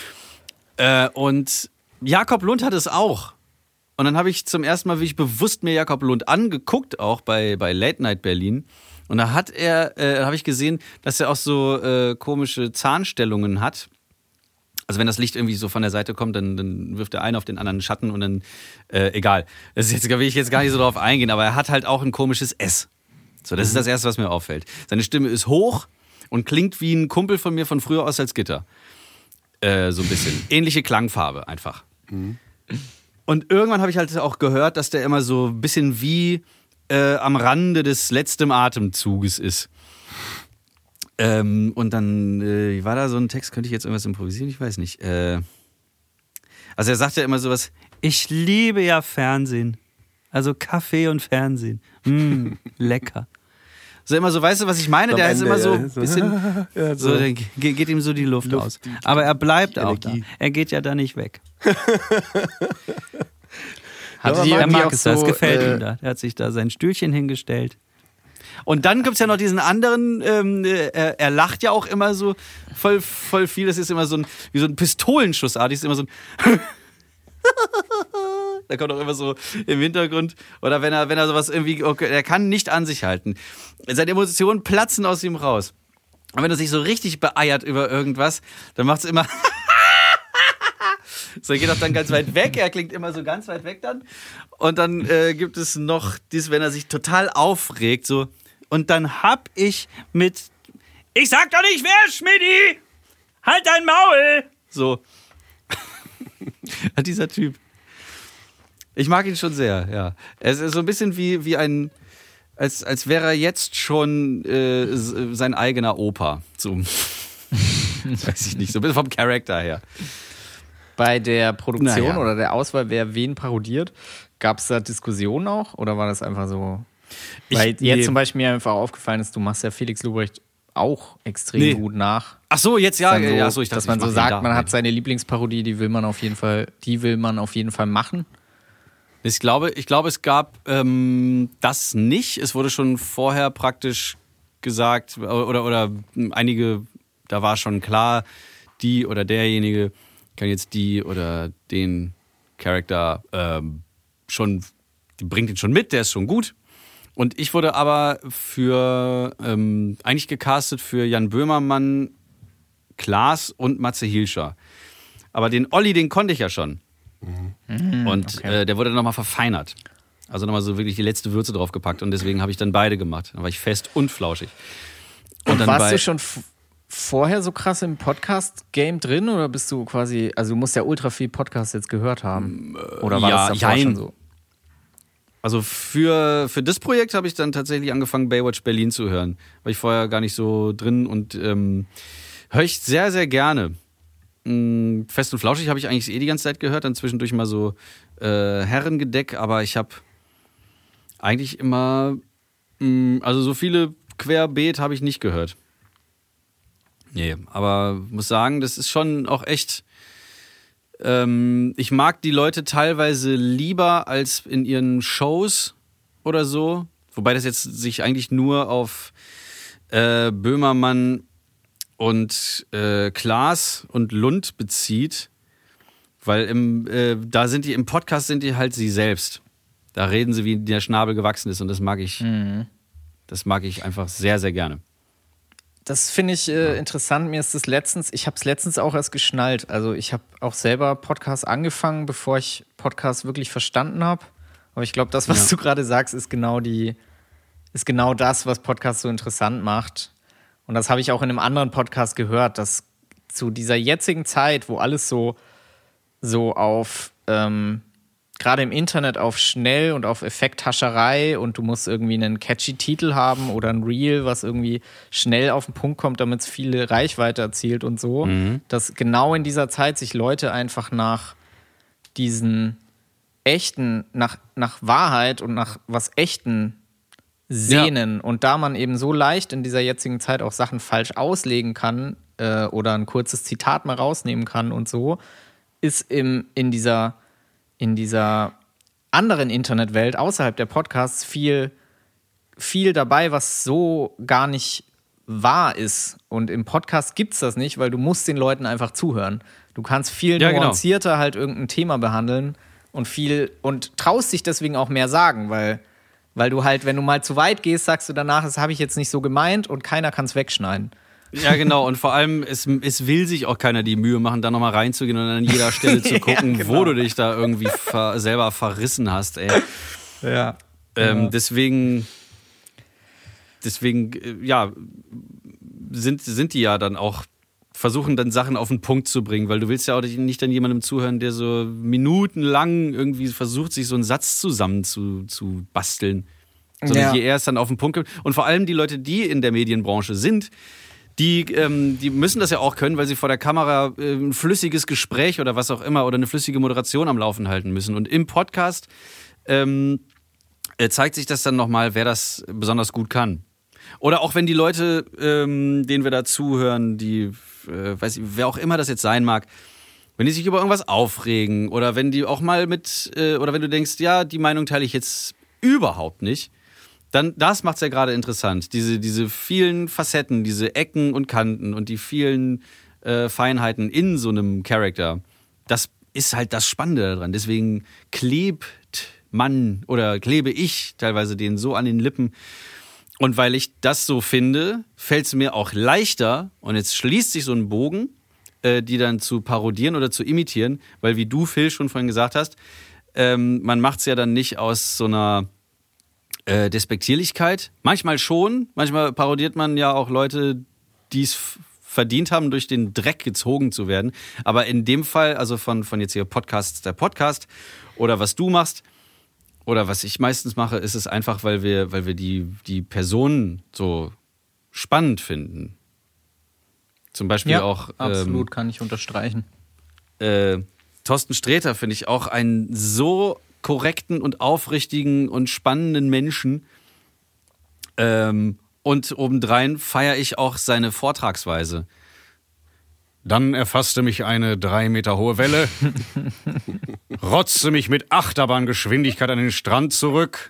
Und Jakob Lund hat es auch. Und dann habe ich zum ersten Mal wirklich bewusst mir Jakob Lund angeguckt, auch bei Late Night Berlin. Und da habe ich gesehen, dass er auch so komische Zahnstellungen hat. Also wenn das Licht irgendwie so von der Seite kommt, dann wirft der eine auf den anderen Schatten und dann, egal. Da will ich jetzt gar nicht so drauf eingehen, aber er hat halt auch ein komisches S. So, das ist das Erste, was mir auffällt. Seine Stimme ist hoch und klingt wie ein Kumpel von mir von früher aus Salzgitter. So ein bisschen. Ähnliche Klangfarbe einfach. Mhm. Und irgendwann habe ich halt auch gehört, dass der immer so ein bisschen wie am Rande des letzten Atemzuges ist. Und dann war da so ein Text, könnte ich jetzt irgendwas improvisieren? Ich weiß nicht. Also er sagt ja immer sowas, ich liebe ja Fernsehen. Also Kaffee und Fernsehen. Lecker. So immer so, weißt du, was ich meine? Der ist immer so ein bisschen, ja, so, dann geht ihm so die Luft aus. Aber er bleibt auch da. Er geht ja da nicht weg. Er mag es, das gefällt ihm da. Er hat sich da sein Stühlchen hingestellt. Und dann gibt's ja noch diesen anderen, er lacht ja auch immer so voll viel. Das ist immer so wie so ein Pistolenschussartig, ist immer so ein da kommt auch immer so im Hintergrund. Oder wenn er sowas irgendwie, okay, er kann nicht an sich halten. Seine Emotionen platzen aus ihm raus. Und wenn er sich so richtig beeiert über irgendwas, dann macht's immer so, er geht auch dann ganz weit weg. Er klingt immer so ganz weit weg dann. Und dann gibt es noch dies, wenn er sich total aufregt, so. Und dann hab ich ich sag doch nicht wer, Schmidti! Halt dein Maul! So. Dieser Typ. Ich mag ihn schon sehr, ja. Er ist so ein bisschen wie ein, als wäre er jetzt schon sein eigener Opa. So. Weiß ich nicht, so ein bisschen vom Charakter her. Bei der Produktion oder der Auswahl, wer wen parodiert, gab es da Diskussionen auch? Oder war das einfach so? Weil jetzt zum Beispiel mir einfach aufgefallen ist, du machst ja Felix Lobrecht auch extrem gut nach. Ach so, jetzt ja. So, ja so, ich dachte, dass man so sagt, man hat seine Lieblingsparodie, die will man auf jeden Fall machen. Ich glaube, es gab das nicht. Es wurde schon vorher praktisch gesagt, oder einige, da war schon klar, die oder derjenige kann jetzt die oder den Charakter die bringt ihn schon mit, der ist schon gut. Und ich wurde aber eigentlich gecastet für Jan Böhmermann, Klaas und Matze Hilscher. Aber den Olli, den konnte ich ja schon. Und der wurde dann nochmal verfeinert. Also nochmal so wirklich die letzte Würze draufgepackt. Und deswegen habe ich dann beide gemacht. Dann war ich fest und flauschig. Und dann warst du schon vorher so krass im Podcast-Game drin? Oder bist du quasi, also du musst ja ultra viel Podcast jetzt gehört haben. Oder war das davor schon so? Also für das Projekt habe ich dann tatsächlich angefangen, Baywatch Berlin zu hören. War ich vorher gar nicht so drin und höre ich sehr, sehr gerne. Fest und flauschig habe ich eigentlich die ganze Zeit gehört, dann zwischendurch mal so Herrengedeck, aber ich habe eigentlich immer, also so viele querbeet habe ich nicht gehört. Nee, aber muss sagen, das ist schon auch echt, ich mag die Leute teilweise lieber als in ihren Shows oder so, wobei das jetzt sich eigentlich nur auf Böhmermann und Klaas und Lund bezieht, weil im Podcast sind die halt sie selbst. Da reden sie, wie der Schnabel gewachsen ist und das mag ich. Das mag ich einfach sehr, sehr gerne. Das finde ich interessant. Ich habe es letztens auch erst geschnallt. Also ich habe auch selber Podcasts angefangen, bevor ich Podcasts wirklich verstanden habe. Aber ich glaube, das, was du gerade sagst, ist genau das, was Podcasts so interessant macht. Und das habe ich auch in einem anderen Podcast gehört, dass zu dieser jetzigen Zeit, wo alles so auf gerade im Internet auf schnell und auf Effekthascherei und du musst irgendwie einen catchy Titel haben oder ein Reel, was irgendwie schnell auf den Punkt kommt, damit es viele Reichweite erzielt und so, dass genau in dieser Zeit sich Leute einfach nach diesen echten, nach Wahrheit und nach was Echten sehnen und da man eben so leicht in dieser jetzigen Zeit auch Sachen falsch auslegen kann oder ein kurzes Zitat mal rausnehmen kann und so, ist in dieser anderen Internetwelt außerhalb der Podcasts viel dabei, was so gar nicht wahr ist. Und im Podcast gibt's das nicht, weil du musst den Leuten einfach zuhören. Du kannst viel nuancierter halt irgendein Thema behandeln und traust dich deswegen auch mehr sagen, weil du halt, wenn du mal zu weit gehst, sagst du danach, das habe ich jetzt nicht so gemeint und keiner kann es wegschneiden. Ja, genau. Und vor allem, es will sich auch keiner die Mühe machen, da nochmal reinzugehen und an jeder Stelle zu gucken, wo du dich da irgendwie selber verrissen hast, ey. Ja. Deswegen, ja, sind die ja dann auch, versuchen dann Sachen auf den Punkt zu bringen, weil du willst ja auch nicht dann jemandem zuhören, der so minutenlang irgendwie versucht, sich so einen Satz zusammen zu basteln. Sondern je eher es dann auf den Punkt kommt. Und vor allem die Leute, die in der Medienbranche sind, die müssen das ja auch können, weil sie vor der Kamera ein flüssiges Gespräch oder was auch immer oder eine flüssige Moderation am Laufen halten müssen. Und im Podcast zeigt sich das dann nochmal, wer das besonders gut kann. Oder auch wenn die Leute, denen wir da zuhören, die, weiß ich, wer auch immer das jetzt sein mag, wenn die sich über irgendwas aufregen oder wenn die auch mal oder wenn du denkst, ja, die Meinung teile ich jetzt überhaupt nicht, dann das macht's ja gerade interessant. Diese vielen Facetten, diese Ecken und Kanten und die vielen Feinheiten in so einem Charakter, das ist halt das Spannende daran. Deswegen klebe ich teilweise denen so an den Lippen. Und weil ich das so finde, fällt es mir auch leichter, und jetzt schließt sich so ein Bogen, die dann zu parodieren oder zu imitieren, weil wie du, Phil, schon vorhin gesagt hast, man macht es ja dann nicht aus so einer Despektierlichkeit. Manchmal schon, manchmal parodiert man ja auch Leute, die es verdient haben, durch den Dreck gezogen zu werden. Aber in dem Fall, also von jetzt hier der Podcast oder was du machst, oder was ich meistens mache, ist es einfach, weil wir die Personen so spannend finden. Zum Beispiel auch... absolut, kann ich unterstreichen. Thorsten Sträter finde ich auch einen so korrekten und aufrichtigen und spannenden Menschen. Und obendrein feiere ich auch seine Vortragsweise. Dann erfasste mich eine 3 Meter hohe Welle, rotzte mich mit Achterbahngeschwindigkeit an den Strand zurück.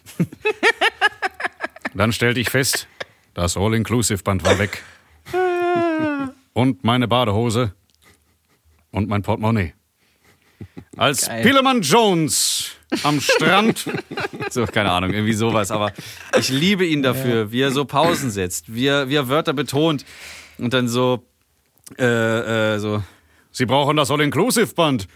Dann stellte ich fest, das All-Inclusive-Band war weg. Und meine Badehose und mein Portemonnaie. Als Pillemann Jones am Strand. So, keine Ahnung, irgendwie sowas. Aber ich liebe ihn dafür, wie er so Pausen setzt, wie er Wörter betont und dann so... Sie brauchen das All-Inclusive-Band.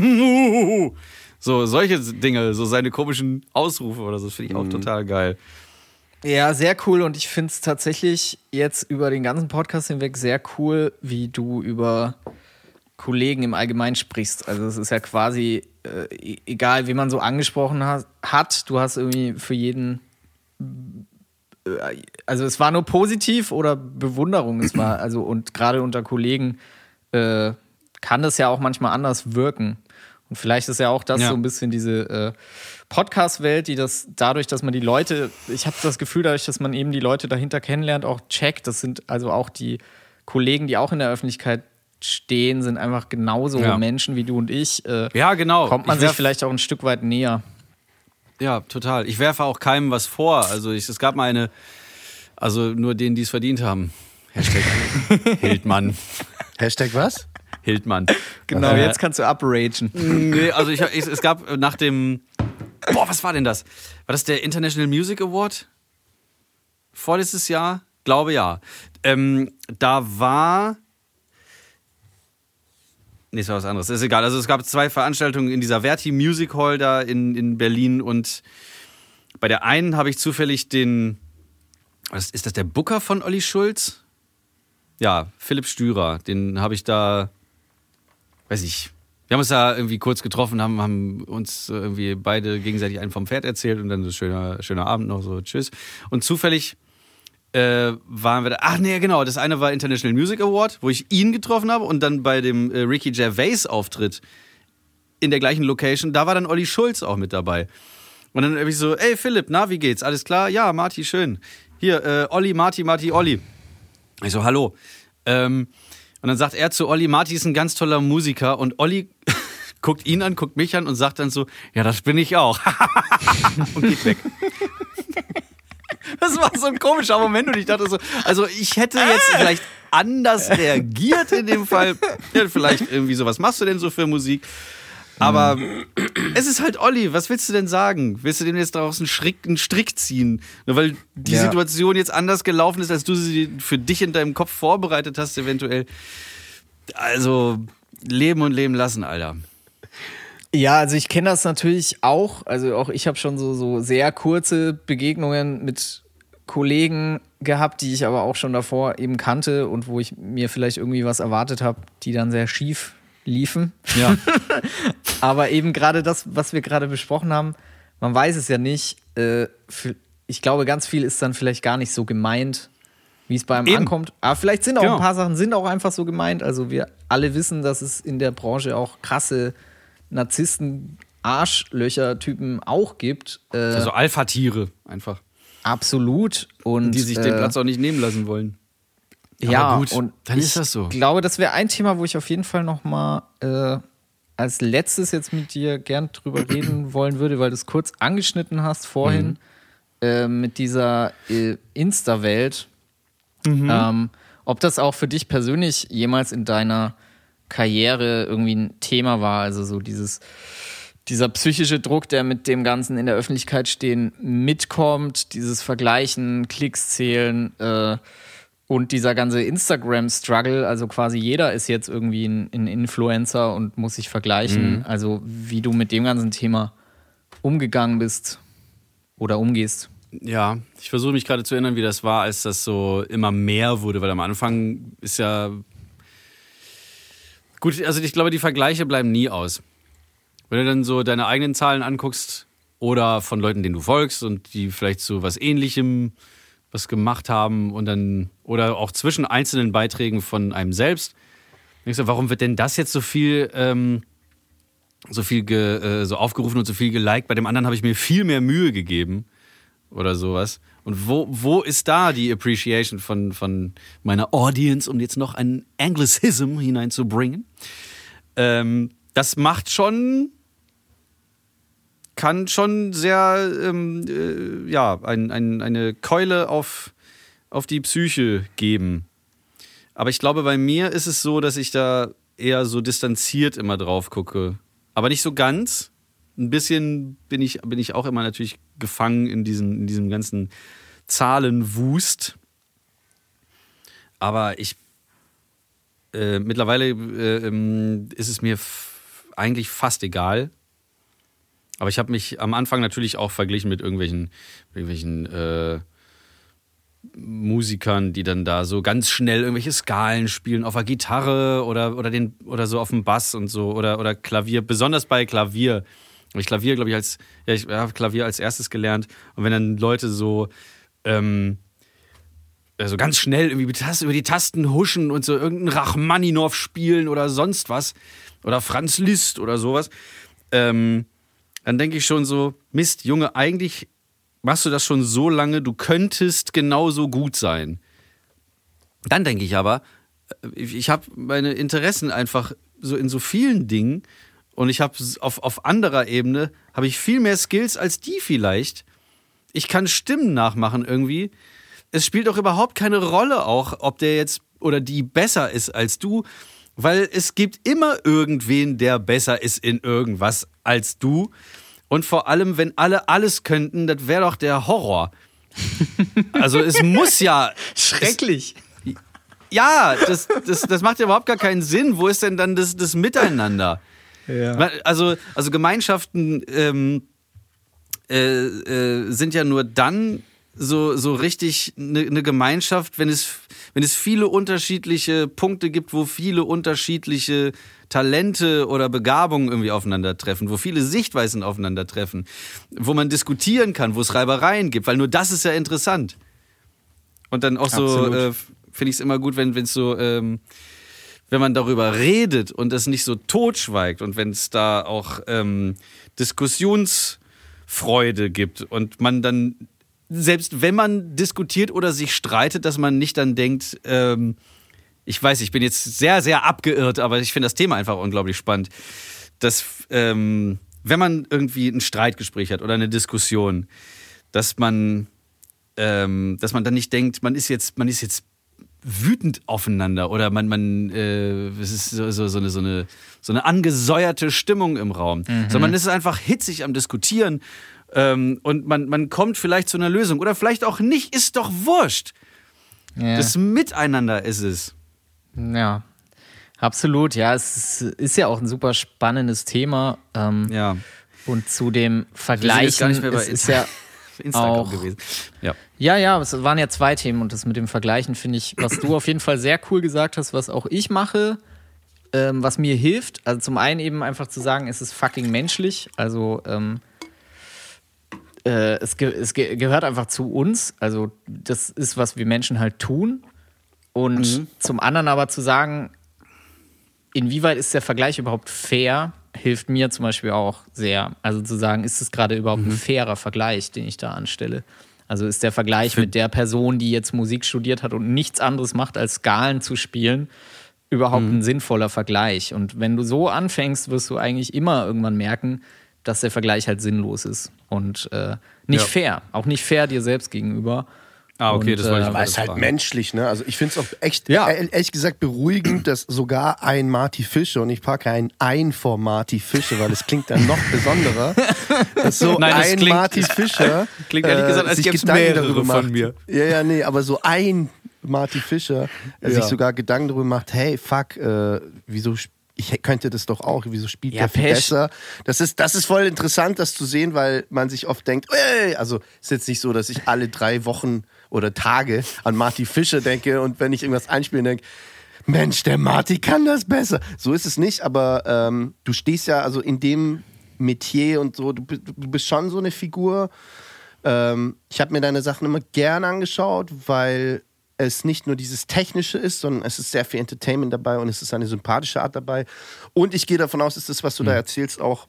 So, solche Dinge, so seine komischen Ausrufe oder so, das finde ich auch total geil. Ja, sehr cool, und ich finde es tatsächlich jetzt über den ganzen Podcast hinweg sehr cool, wie du über Kollegen im Allgemeinen sprichst. Also es ist ja quasi egal, wie man so angesprochen hat, du hast irgendwie für jeden... Also es war nur positiv oder Bewunderung, es war, also, und gerade unter Kollegen kann das ja auch manchmal anders wirken. Und vielleicht ist ja auch das so ein bisschen diese Podcast-Welt, die das dadurch, dass man die Leute, ich habe das Gefühl, dadurch, dass man eben die Leute dahinter kennenlernt, auch checkt. Das sind also auch die Kollegen, die auch in der Öffentlichkeit stehen, sind einfach genauso Menschen wie du und ich. Ja, genau. Kommt man sich vielleicht auch ein Stück weit näher. Ja, total. Ich werfe auch keinem was vor. Also es gab mal also nur denen, die es verdient haben. Hashtag Hildmann. Hashtag was? Hildmann. Genau, jetzt kannst du upragen. Nee, also es gab nach dem, was war denn das? War das der International Music Award? Vorletztes Jahr? Glaube ja. Da war... Nee, es war was anderes. Ist egal. Also es gab 2 Veranstaltungen in dieser Verti Music Hall da in Berlin und bei der einen habe ich zufällig ist das der Booker von Olli Schulz? Ja, Philipp Stürer. Den habe ich da, weiß ich, wir haben uns da irgendwie kurz getroffen, haben uns irgendwie beide gegenseitig einen vom Pferd erzählt und dann so schöner Abend noch, so tschüss. Und zufällig waren wir da. Ach nee, genau. Das eine war International Music Award, wo ich ihn getroffen habe und dann bei dem Ricky Gervais Auftritt in der gleichen Location, da war dann Olli Schulz auch mit dabei. Und dann habe ich so, ey Philipp, na, wie geht's? Alles klar? Ja, Marti, schön. Hier, Olli, Marti, Olli. Ich so, hallo. Und dann sagt er zu Olli, Marti ist ein ganz toller Musiker und Olli guckt ihn an, guckt mich an und sagt dann so, ja, das bin ich auch. Und geht weg. Das war so ein komischer Moment und ich dachte so, also ich hätte jetzt vielleicht anders reagiert in dem Fall. Ja, vielleicht irgendwie so, was machst du denn so für Musik? Aber es ist halt Olli, was willst du denn sagen? Willst du dem jetzt daraus einen Strick ziehen? Nur weil die Situation jetzt anders gelaufen ist, als du sie für dich in deinem Kopf vorbereitet hast eventuell. Also leben und leben lassen, Alter. Ja, also ich kenne das natürlich auch. Also auch ich habe schon so sehr kurze Begegnungen mit Kollegen gehabt, die ich aber auch schon davor eben kannte und wo ich mir vielleicht irgendwie was erwartet habe, die dann sehr schief liefen. Ja. Aber eben gerade das, was wir gerade besprochen haben, man weiß es ja nicht. Ich glaube, ganz viel ist dann vielleicht gar nicht so gemeint, wie es bei einem ankommt. Aber vielleicht sind auch ein paar Sachen sind auch einfach so gemeint. Also wir alle wissen, dass es in der Branche auch krasse Narzissten, Arschlöcher-Typen auch gibt. Also Alpha-Tiere einfach. Absolut. Und die sich den Platz auch nicht nehmen lassen wollen. Ja, aber gut, und dann ist das so. Ich glaube, das wäre ein Thema, wo ich auf jeden Fall noch mal als letztes jetzt mit dir gern drüber reden wollen würde, weil du es kurz angeschnitten hast vorhin mit dieser Insta-Welt. Ob das auch für dich persönlich jemals in deiner Karriere irgendwie ein Thema war, also so dieser psychische Druck, der mit dem Ganzen in der Öffentlichkeit stehen mitkommt, dieses Vergleichen, Klicks zählen und dieser ganze Instagram-Struggle, also quasi jeder ist jetzt irgendwie ein Influencer und muss sich vergleichen, also wie du mit dem ganzen Thema umgegangen bist oder umgehst. Ja, ich versuche mich gerade zu erinnern, wie das war, als das so immer mehr wurde, weil am Anfang ist ja gut, also ich glaube, die Vergleiche bleiben nie aus. Wenn du dann so deine eigenen Zahlen anguckst oder von Leuten, denen du folgst und die vielleicht so was Ähnlichem was gemacht haben und dann oder auch zwischen einzelnen Beiträgen von einem selbst, denkst du, warum wird denn das jetzt so viel so aufgerufen und so viel geliked? Bei dem anderen habe ich mir viel mehr Mühe gegeben oder sowas. Und wo ist da die Appreciation von meiner Audience, um jetzt noch einen Anglicism hineinzubringen? Das macht schon, kann schon sehr, eine Keule auf die Psyche geben. Aber ich glaube, bei mir ist es so, dass ich da eher so distanziert immer drauf gucke. Aber nicht so ganz. Ein bisschen bin ich auch immer natürlich gefangen in diesem ganzen Zahlenwust. Aber mittlerweile ist es mir eigentlich fast egal. Aber ich habe mich am Anfang natürlich auch verglichen mit irgendwelchen Musikern, die dann da so ganz schnell irgendwelche Skalen spielen auf der Gitarre oder so auf dem Bass und so oder Klavier, besonders bei Klavier. Ich Klavier, glaube ich, ich habe Klavier als erstes gelernt. Und wenn dann Leute so ganz schnell irgendwie über die Tasten huschen und so irgendeinen Rachmaninow spielen oder sonst was oder Franz Liszt oder sowas, dann denke ich schon so, Mist, Junge, eigentlich machst du das schon so lange, du könntest genauso gut sein. Dann denke ich aber, ich habe meine Interessen einfach so in so vielen Dingen und ich habe auf anderer Ebene habe ich viel mehr Skills als die vielleicht. Ich kann Stimmen nachmachen irgendwie. Es spielt doch überhaupt keine Rolle auch, ob der jetzt oder die besser ist als du, weil es gibt immer irgendwen, der besser ist in irgendwas als du. Und vor allem, wenn alle alles könnten, das wäre doch der Horror. Also es muss ja... Schrecklich. Ja, das macht ja überhaupt gar keinen Sinn. Wo ist denn dann das Miteinander? Ja. Also Gemeinschaften sind ja nur dann so richtig eine Gemeinschaft, wenn es viele unterschiedliche Punkte gibt, wo viele unterschiedliche Talente oder Begabungen irgendwie aufeinandertreffen, wo viele Sichtweisen aufeinandertreffen, wo man diskutieren kann, wo es Reibereien gibt, weil nur das ist ja interessant. Und dann auch so finde ich es immer gut, wenn es so, wenn man darüber redet und es nicht so totschweigt und wenn es da auch Diskussionsfreude gibt und man dann, selbst wenn man diskutiert oder sich streitet, dass man nicht dann denkt, ich weiß, ich bin jetzt sehr, sehr abgeirrt, aber ich finde das Thema einfach unglaublich spannend, dass wenn man irgendwie ein Streitgespräch hat oder eine Diskussion, dass man dann nicht denkt, man ist jetzt wütend aufeinander oder es ist so eine angesäuerte Stimmung im Raum, sondern man ist einfach hitzig am Diskutieren und man kommt vielleicht zu einer Lösung oder vielleicht auch nicht, ist doch wurscht. Ja. Das Miteinander ist es. Ja, absolut. Ja, es ist ja auch ein super spannendes Thema. Ja. Und zu dem Vergleichen ist ja Instagram auch gewesen. Ja, es waren ja 2 Themen und das mit dem Vergleichen finde ich, was du auf jeden Fall sehr cool gesagt hast, was auch ich mache, was mir hilft. Also zum einen eben einfach zu sagen, es ist fucking menschlich. Also es gehört einfach zu uns. Also das ist, was wir Menschen halt tun. Und zum anderen aber zu sagen, inwieweit ist der Vergleich überhaupt fair, hilft mir zum Beispiel auch sehr. Also zu sagen, ist es gerade überhaupt ein fairer Vergleich, den ich da anstelle? Also ist der Vergleich mit der Person, die jetzt Musik studiert hat und nichts anderes macht, als Skalen zu spielen, überhaupt ein sinnvoller Vergleich? Und wenn du so anfängst, wirst du eigentlich immer irgendwann merken, dass der Vergleich halt sinnlos ist und nicht fair. Auch nicht fair dir selbst gegenüber. Ah, okay, und, das war ich aber es ist halt menschlich, ne? Also ich finde es auch echt, ehrlich gesagt, beruhigend, dass sogar ein Marty Fischer, und ich packe ein vor Marty Fischer, weil es klingt dann noch besonderer, dass so Marty Fischer klingt ehrlich gesagt, als gäbe es mehrere von mir. Ja, nee, aber so ein Marty Fischer, der sich sogar Gedanken darüber macht, hey, fuck, wieso ich könnte das doch auch, wieso spielt der viel besser? Das ist voll interessant, das zu sehen, weil man sich oft denkt, also ist jetzt nicht so, dass ich alle 3 Wochen oder Tage an Marty Fischer denke und wenn ich irgendwas einspiele, denke, Mensch, der Marty kann das besser. So ist es nicht, aber du stehst ja also in dem Metier und so, du bist schon so eine Figur. Ich habe mir deine Sachen immer gern angeschaut, weil es nicht nur dieses Technische ist, sondern es ist sehr viel Entertainment dabei und es ist eine sympathische Art dabei. Und ich gehe davon aus, dass das, was du da erzählst, auch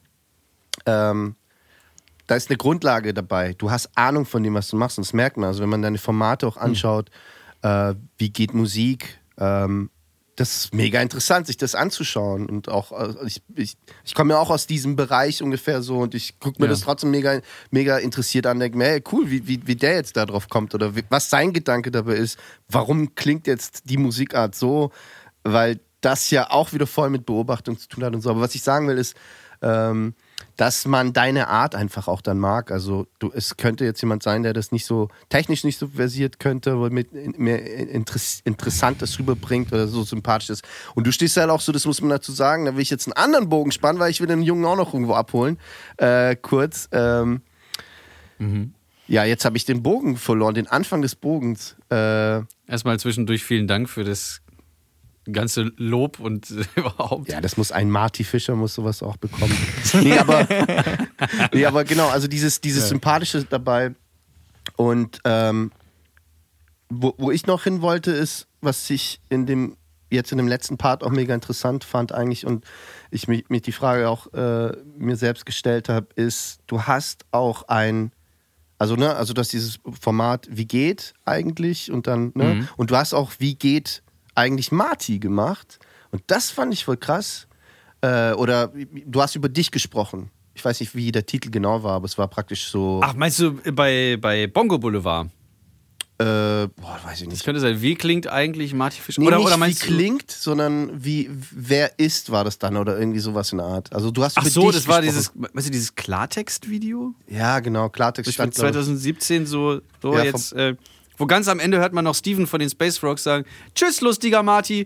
da ist eine Grundlage dabei. Du hast Ahnung von dem, was du machst und das merkt man. Also wenn man deine Formate auch anschaut, wie geht Musik, das ist mega interessant, sich das anzuschauen. Und auch, ich komme ja auch aus diesem Bereich ungefähr so und ich gucke mir das trotzdem mega, mega interessiert an, denke mir, hey, cool, wie der jetzt da drauf kommt oder was sein Gedanke dabei ist. Warum klingt jetzt die Musikart so? Weil das ja auch wieder voll mit Beobachtung zu tun hat und so. Aber was ich sagen will, ist, dass man deine Art einfach auch dann mag. Also es könnte jetzt jemand sein, der das nicht so technisch nicht so versiert könnte, aber mit mehr Interessantes rüberbringt oder so sympathisch ist. Und du stehst halt auch so, das muss man dazu sagen, da will ich jetzt einen anderen Bogen spannen, weil ich will den Jungen auch noch irgendwo abholen. Kurz. Ja, jetzt habe ich den Bogen verloren, den Anfang des Bogens. Erstmal zwischendurch vielen Dank für das ganze Lob und überhaupt. Ja, das muss ein Marty Fischer muss sowas auch bekommen. nee, aber genau, also dieses Sympathische dabei. Und wo ich noch hin wollte, ist, was ich in dem letzten Part auch mega interessant fand eigentlich und ich mir die Frage auch mir selbst gestellt habe, ist, du hast auch also du hast dieses Format Wie geht eigentlich und dann, und du hast auch Wie geht eigentlich Marty gemacht und das fand ich voll krass, oder du hast über dich gesprochen. Ich weiß nicht, wie der Titel genau war, aber es war praktisch so... Ach, meinst du bei Bongo Boulevard? Weiß ich nicht. Das könnte sein. Wie klingt eigentlich Marty Fischer? Nee, oder nicht meinst wie du, klingt, sondern wer ist, war das dann oder irgendwie sowas in der Art. Also du hast ach über so, dich das war gesprochen. dieses Klartext-Video? Ja, genau, Klartext Ich stand, 2017 so Ja, jetzt, wo ganz am Ende hört man noch Steven von den Space Frogs sagen, tschüss, lustiger Marty.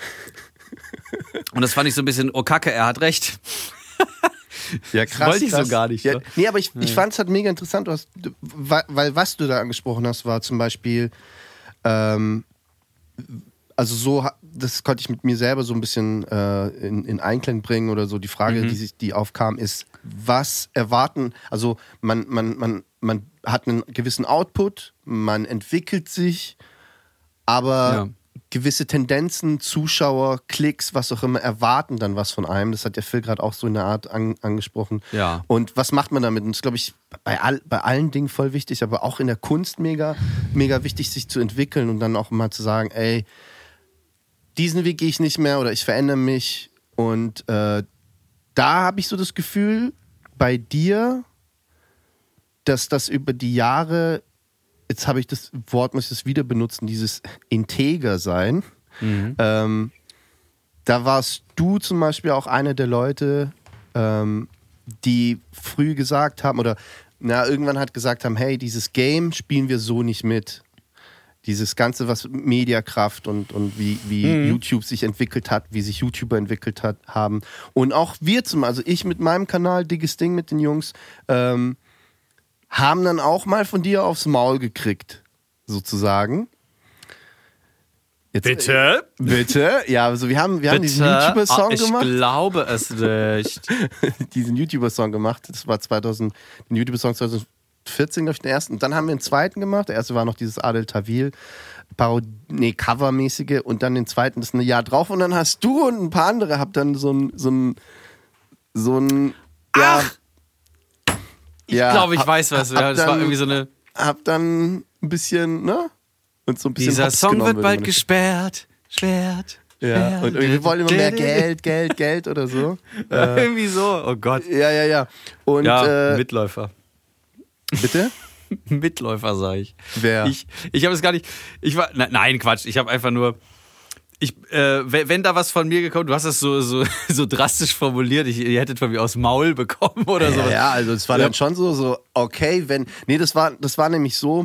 Und das fand ich so ein bisschen, oh Kacke, er hat recht. Ja, krass. Wollte ich so gar nicht. Ja, Ne? nee, aber ich fand es halt mega interessant, weil was du da angesprochen hast, war zum Beispiel, also so, das konnte ich mit mir selber so ein bisschen in Einklang bringen oder so. Die Frage, die aufkam, ist, was erwarten, also man hat einen gewissen Output, man entwickelt sich, aber gewisse Tendenzen, Zuschauer, Klicks, was auch immer, erwarten dann was von einem. Das hat der Phil gerade auch so in der Art angesprochen. Ja. Und was macht man damit? Und das ist, glaube ich, bei allen Dingen voll wichtig, aber auch in der Kunst mega, mega wichtig, sich zu entwickeln und dann auch mal zu sagen, ey, diesen Weg gehe ich nicht mehr oder ich verändere mich. Und da habe ich so das Gefühl, bei dir, dass das über die Jahre, jetzt habe ich das Wort, muss ich das wieder benutzen, dieses integer sein. Da warst du zum Beispiel auch einer der Leute, die früh gesagt haben, oder irgendwann hat gesagt haben, hey, dieses Game spielen wir so nicht mit. Dieses Ganze, was Mediakraft und wie YouTube sich entwickelt hat, wie sich YouTuber entwickelt haben. Und auch wir also ich mit meinem Kanal, Dickes Ding mit den Jungs, haben dann auch mal von dir aufs Maul gekriegt, sozusagen. Jetzt, Bitte? Bitte? Ja, also wir haben diesen YouTuber-Song gemacht. Ich glaube es nicht. Diesen YouTuber-Song gemacht. Das war den YouTuber-Song 2014, glaube ich, den ersten. Und dann haben wir einen zweiten gemacht. Der erste war noch dieses Adel Tawil, Covermäßige. Und dann den zweiten, das ist ein Jahr drauf. Und dann hast du und ein paar andere habt dann so ein Ich glaube, ich weiß was. Ja, das war irgendwie so eine... Hab dann ein bisschen, ne? Und so ein bisschen Dieser Hops Song genommen, wird bald gesperrt. Ja, und wir wollen immer mehr Geld oder so. Irgendwie so. Oh Gott. Ja. Und, Mitläufer. Bitte? Mitläufer, sag ich. Wer? Ich habe es gar nicht... Nein, Quatsch. Ich habe einfach nur... wenn da was von mir gekommen, du hast das so drastisch formuliert, ihr hättet von mir aus Maul bekommen oder so. Ja, also es war dann schon so, okay, das war nämlich so,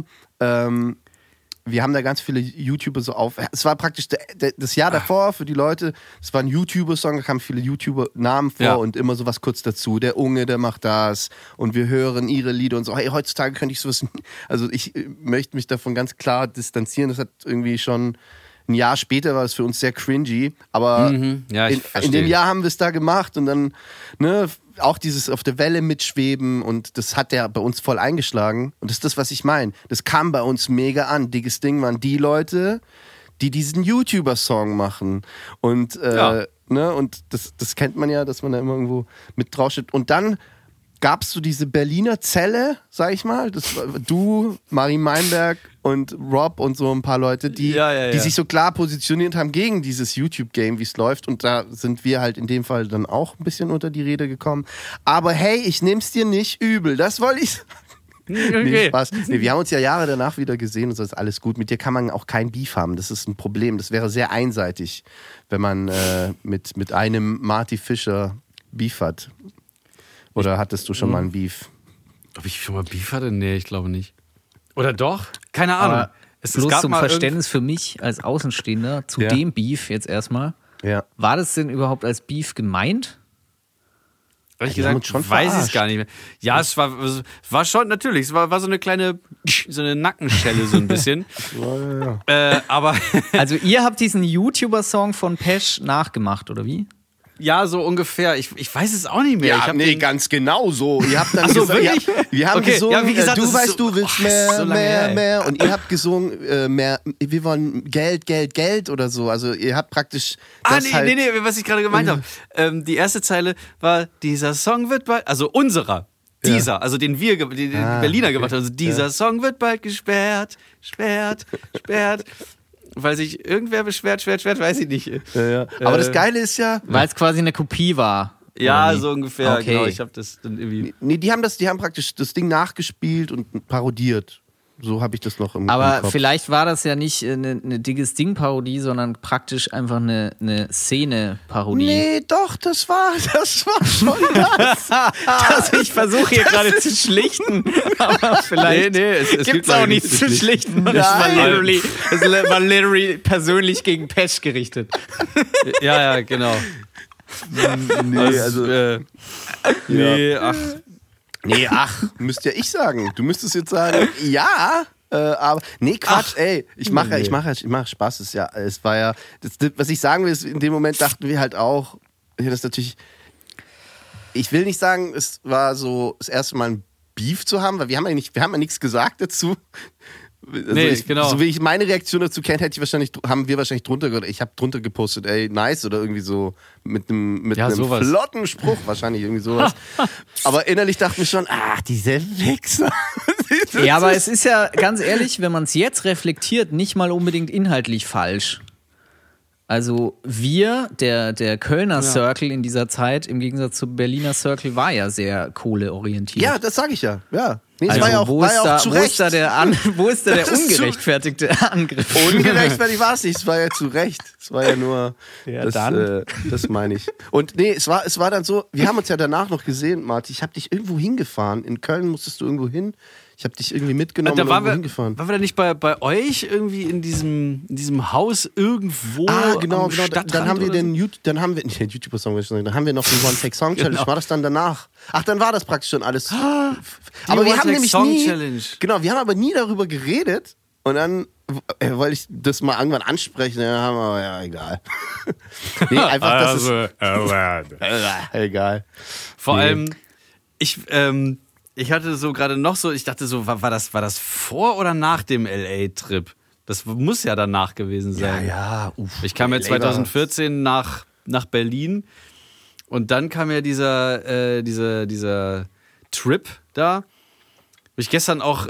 wir haben da ganz viele YouTuber so es war praktisch das Jahr davor für die Leute, es war ein YouTuber-Song, da kamen viele YouTuber-Namen vor und immer so was kurz dazu, der Unge, der macht das und wir hören ihre Lieder und so, hey, heutzutage könnte ich sowas, also ich möchte mich davon ganz klar distanzieren, das hat irgendwie schon... Ein Jahr später war es für uns sehr cringy, aber in dem Jahr haben wir es da gemacht und dann auch dieses auf der Welle mitschweben und das hat der bei uns voll eingeschlagen und das ist das, was ich meine. Das kam bei uns mega an. Dickes Ding waren die Leute, die diesen YouTuber-Song machen und, und das kennt man ja, dass man da immer irgendwo mit draufsteht und dann gab es so diese Berliner Zelle, sag ich mal. Das war du, Marie Meinberg und Rob und so ein paar Leute, die sich so klar positioniert haben gegen dieses YouTube-Game, wie es läuft. Und da sind wir halt in dem Fall dann auch ein bisschen unter die Rede gekommen. Aber hey, ich nehm's dir nicht übel. Das wollte ich sagen. Okay. Nee, Spaß. Nee, wir haben uns ja Jahre danach wieder gesehen und so ist alles gut. Mit dir kann man auch kein Beef haben. Das ist ein Problem. Das wäre sehr einseitig, wenn man mit einem Marty Fischer Beef hat. Oder hattest du schon mal ein Beef? Ob ich schon mal Beef hatte? Nee, ich glaube nicht. Oder doch? Keine Ahnung. Aber bloß zum Verständnis für mich als Außenstehender zu dem Beef jetzt erstmal. Ja. War das denn überhaupt als Beef gemeint? Ehrlich gesagt, weiß ich es gar nicht mehr. Ja, es war schon, natürlich, es war so eine kleine, so eine Nackenschelle so ein bisschen. Aber also ihr habt diesen YouTuber-Song von Pesch nachgemacht, oder wie? Ja, so ungefähr. Ich weiß es auch nicht mehr. Ja, ganz genau so. Ihr habt dann so, wirklich? Wir haben gesungen, ja, wie gesagt, du weißt, so, du willst mehr. Und ihr habt gesungen, mehr, wir wollen Geld oder so. Also ihr habt praktisch nee, was ich gerade gemeint habe. Die erste Zeile war, dieser Song wird bald, also unserer. Also den Berliner gemacht haben. Also dieser Song wird bald gesperrt. weil sich irgendwer beschwert, weiß ich nicht. Ja. Aber das Geile ist ja... Weil es quasi eine Kopie war. Ja, so ungefähr, Okay. genau. Ich habe das dann irgendwie... Nee, die haben praktisch das Ding nachgespielt und parodiert. So habe ich das noch im Aber Kopf. vielleicht war das ja nicht eine dickes Ding-Parodie, sondern praktisch einfach eine Szene-Parodie. Nee, doch, das war schon das. Also ich versuche hier gerade zu schlichten, aber vielleicht es gibt's auch nichts zu schlichten. Das war literally persönlich gegen Pesch gerichtet. Ja, genau. Nee, also... Nee, ach. Müsste ja ich sagen. Du müsstest jetzt sagen, ja, aber... Nee, Quatsch, ey. Ich mache Spaß. Es war ja... was ich sagen will, ist, in dem Moment dachten wir halt auch, das natürlich... Ich will nicht sagen, es war so das erste Mal ein Beef zu haben, weil wir haben ja nichts gesagt dazu. Also genau. So wie ich meine Reaktion dazu kenne, haben wir wahrscheinlich drunter gehört. Ich habe drunter gepostet, ey, nice, oder irgendwie so mit einem flotten Spruch, wahrscheinlich irgendwie sowas. Aber innerlich dachte ich schon, diese Wichser. Ja, aber es ist ja, ganz ehrlich, wenn man es jetzt reflektiert, nicht mal unbedingt inhaltlich falsch. Also der Kölner Circle in dieser Zeit, im Gegensatz zum Berliner Circle, war ja sehr kohleorientiert. Ja, das sage ich ja. Nee, also war ja auch zu Recht. Wo ist da der ungerechtfertigte Angriff? Ungerechtfertigt war es nicht, es war ja zu Recht. Es war ja nur, das meine ich. Und nee, es war dann so, wir haben uns ja danach noch gesehen, Martin, ich habe dich irgendwo hingefahren. In Köln musstest du irgendwo hin. Ich habe dich irgendwie mitgenommen und irgendwo hingefahren. Waren wir da nicht bei euch irgendwie in diesem Haus irgendwo? Genau. Am Stadtrand Dann haben wir oder so? nicht den YouTuber-Song, dann haben wir noch den One-Take-Song-Challenge. Genau. War das dann danach? Ach, dann war das praktisch schon alles. Aber wir haben nämlich nie, genau, wir haben aber nie darüber geredet. Und dann wollte ich das mal irgendwann ansprechen. Dann haben wir, ja, egal. Nee, einfach, das ist egal. Vor allem, ich hatte so gerade noch so, ich dachte so, war das vor oder nach dem LA-Trip? Das muss ja danach gewesen sein. Ja. Ich kam ja 2014 nach Berlin und dann kam ja dieser Trip da, wo ich gestern auch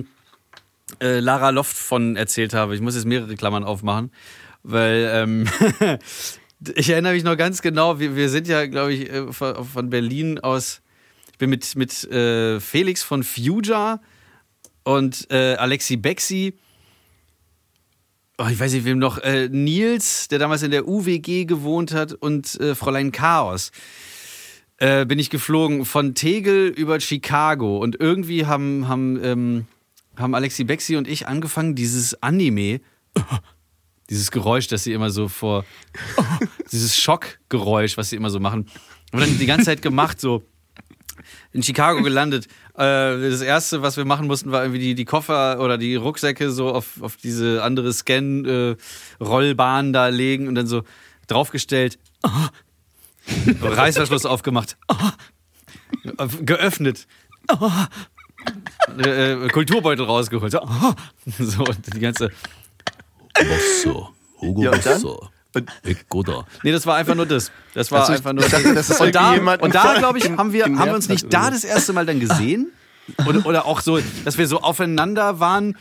Lara Loft von erzählt habe. Ich muss jetzt mehrere Klammern aufmachen, weil ich erinnere mich noch ganz genau, wir sind ja, glaube ich, von Berlin aus. Ich bin mit Felix von Fuja und Alexi Bexi, ich weiß nicht wem noch, Nils, der damals in der UWG gewohnt hat, und Fräulein Chaos. Bin ich geflogen von Tegel über Chicago, und irgendwie haben Alexi Bexi und ich angefangen, dieses Anime, dieses Geräusch, das sie immer so dieses Schockgeräusch, was sie immer so machen, haben wir dann die ganze Zeit gemacht, so in Chicago gelandet. Das erste, was wir machen mussten, war irgendwie die Koffer oder die Rucksäcke so auf diese andere Scan-Rollbahn da legen und dann so draufgestellt, Reißverschluss aufgemacht, geöffnet, Kulturbeutel rausgeholt, so die ganze Hugo Bosso. Nee, das war einfach nur das. Das war einfach nur das. Und da glaube ich, haben wir uns nicht da das erste Mal dann gesehen? Oder auch so, dass wir so aufeinander waren,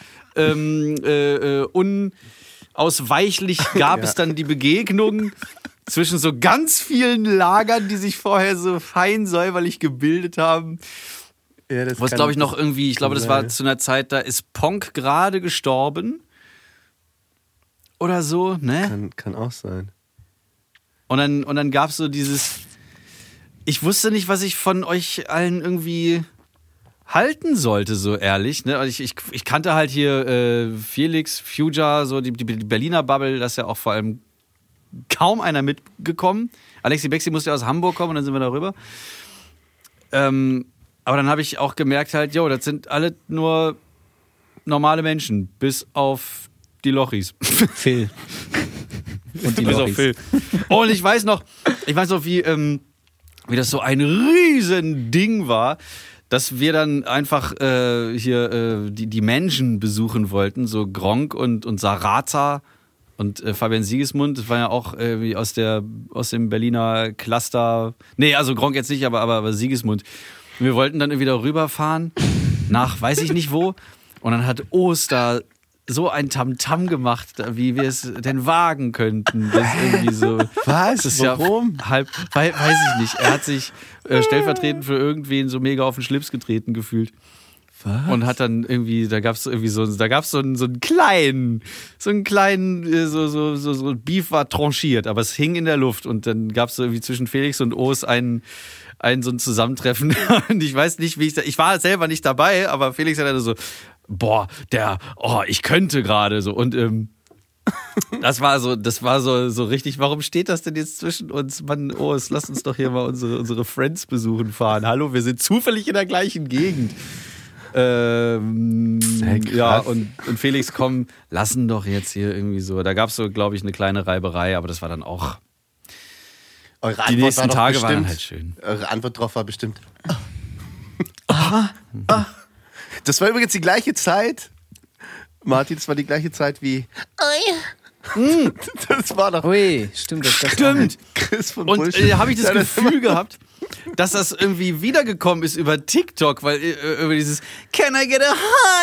unausweichlich gab es dann die Begegnung zwischen so ganz vielen Lagern, die sich vorher so fein säuberlich gebildet haben. Ja, was glaube ich noch irgendwie, ich glaube, das war zu einer Zeit, da ist Ponk gerade gestorben. Oder so, ne? Kann auch sein. Und dann gab es so dieses, ich wusste nicht, was ich von euch allen irgendwie halten sollte, so ehrlich. Ne? Ich kannte halt hier Felix, Fuja, so die Berliner Bubble, da ist ja auch vor allem kaum einer mitgekommen. Alexi Bexi musste aus Hamburg kommen und dann sind wir da rüber. Aber dann habe ich auch gemerkt halt, das sind alle nur normale Menschen, bis auf die Lochis. Phil. Und die Lochis. Phil. Und ich weiß noch, wie das so ein riesen Ding war, dass wir dann einfach die Menschen besuchen wollten, so Gronkh und Sarata und Fabian Siegesmund. Das war ja auch irgendwie aus dem Berliner Cluster. Nee, also Gronkh jetzt nicht, aber Siegesmund. Und wir wollten dann irgendwie da rüberfahren nach weiß ich nicht wo. Und dann hat Oster so ein Tamtam gemacht, wie wir es denn wagen könnten. Das ist irgendwie so. Was? Das ist Warum? Ja halb, weiß ich nicht. Er hat sich stellvertretend für irgendwen so mega auf den Schlips getreten gefühlt. Was? Und hat dann irgendwie, da gab's so einen kleinen Beef war tranchiert, aber es hing in der Luft und dann gab's so irgendwie zwischen Felix und O's so ein Zusammentreffen und ich weiß nicht, ich war selber nicht dabei, aber Felix hat dann so, ich könnte gerade so und das war so richtig, warum steht das denn jetzt zwischen uns? Mann, O's, lass uns doch hier mal unsere Friends besuchen fahren. Hallo, wir sind zufällig in der gleichen Gegend. Ja, und Felix, komm, lassen doch jetzt hier irgendwie so. Da gab es so, glaube ich, eine kleine Reiberei, aber das war dann auch. Die nächsten Tage waren dann halt schön. Eure Antwort drauf war bestimmt. Das war übrigens die gleiche Zeit. Martin, das war die gleiche Zeit wie. Das war doch. Ui, stimmt. Stimmt. Chris von Und Bullshit. habe ich das Gefühl gehabt, dass das irgendwie wiedergekommen ist über TikTok, weil über dieses Can I get a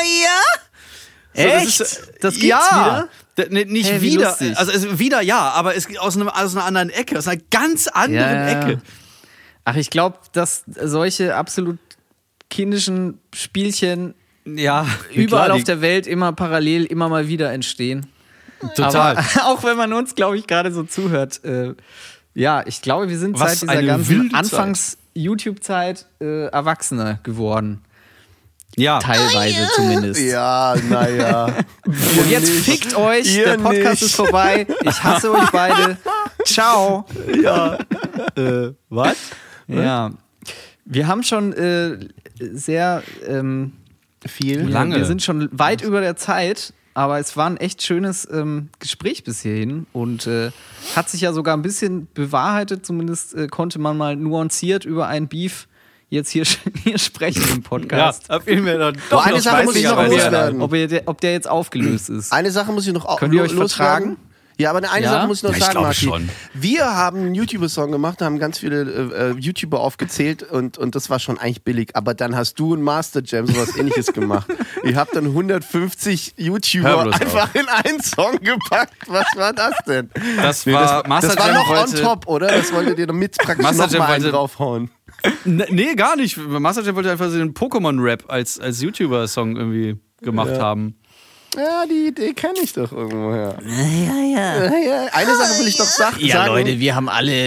higher? Echt? Das gibt's wieder? Nicht Hey, wie wieder. lustig. Also wieder ja, aber es aus einer anderen Ecke, aus einer ganz anderen Ecke. Ach, ich glaube, dass solche absolut kindischen Spielchen überall auf der Welt immer parallel immer mal wieder entstehen. Total. Aber auch wenn man uns, glaube ich, gerade so zuhört. Ich glaube, wir sind Was seit dieser eine ganzen wilde Anfangs-YouTube-Zeit Erwachsene geworden. Ja. Teilweise zumindest. Ja, naja. Und jetzt fickt euch, Ihr der Podcast nicht. ist vorbei. Ich hasse euch beide. Ciao. Ja. Was? Ja. Wir haben schon sehr Viel. Lange. Wir sind schon weit über der Zeit, aber es war ein echt schönes Gespräch bis hierhin und hat sich ja sogar ein bisschen bewahrheitet. Zumindest konnte man mal nuanciert über einen Beef jetzt hier sprechen im Podcast. Ja, fiel mir dann doch eine noch Sache muss ich noch schweißigerweise loswerden. Ob der jetzt aufgelöst ist. Eine Sache muss ich noch Könnt ihr euch loswerden. vertragen? Ja, aber eine Ja? Sache muss ich noch Ich sagen, glaube Martin. schon. Wir haben einen YouTuber-Song gemacht, haben ganz viele YouTuber aufgezählt und das war schon eigentlich billig. Aber dann hast du und Master Jam sowas Ähnliches gemacht. Ihr habt dann 150 Hör YouTuber bloß einfach in einen Song gepackt. Was war das denn? Das war Das war noch on top, oder? Das wolltet ihr noch mit praktisch Master noch Jam mal einen wollte- draufhauen. Nee, gar nicht. Master Jam wollte einfach so den Pokémon-Rap als YouTuber-Song irgendwie gemacht haben. Ja, die Idee kenne ich doch irgendwoher. Ja. Eine Sache will ich noch sagen. Ja, Leute, wir haben alle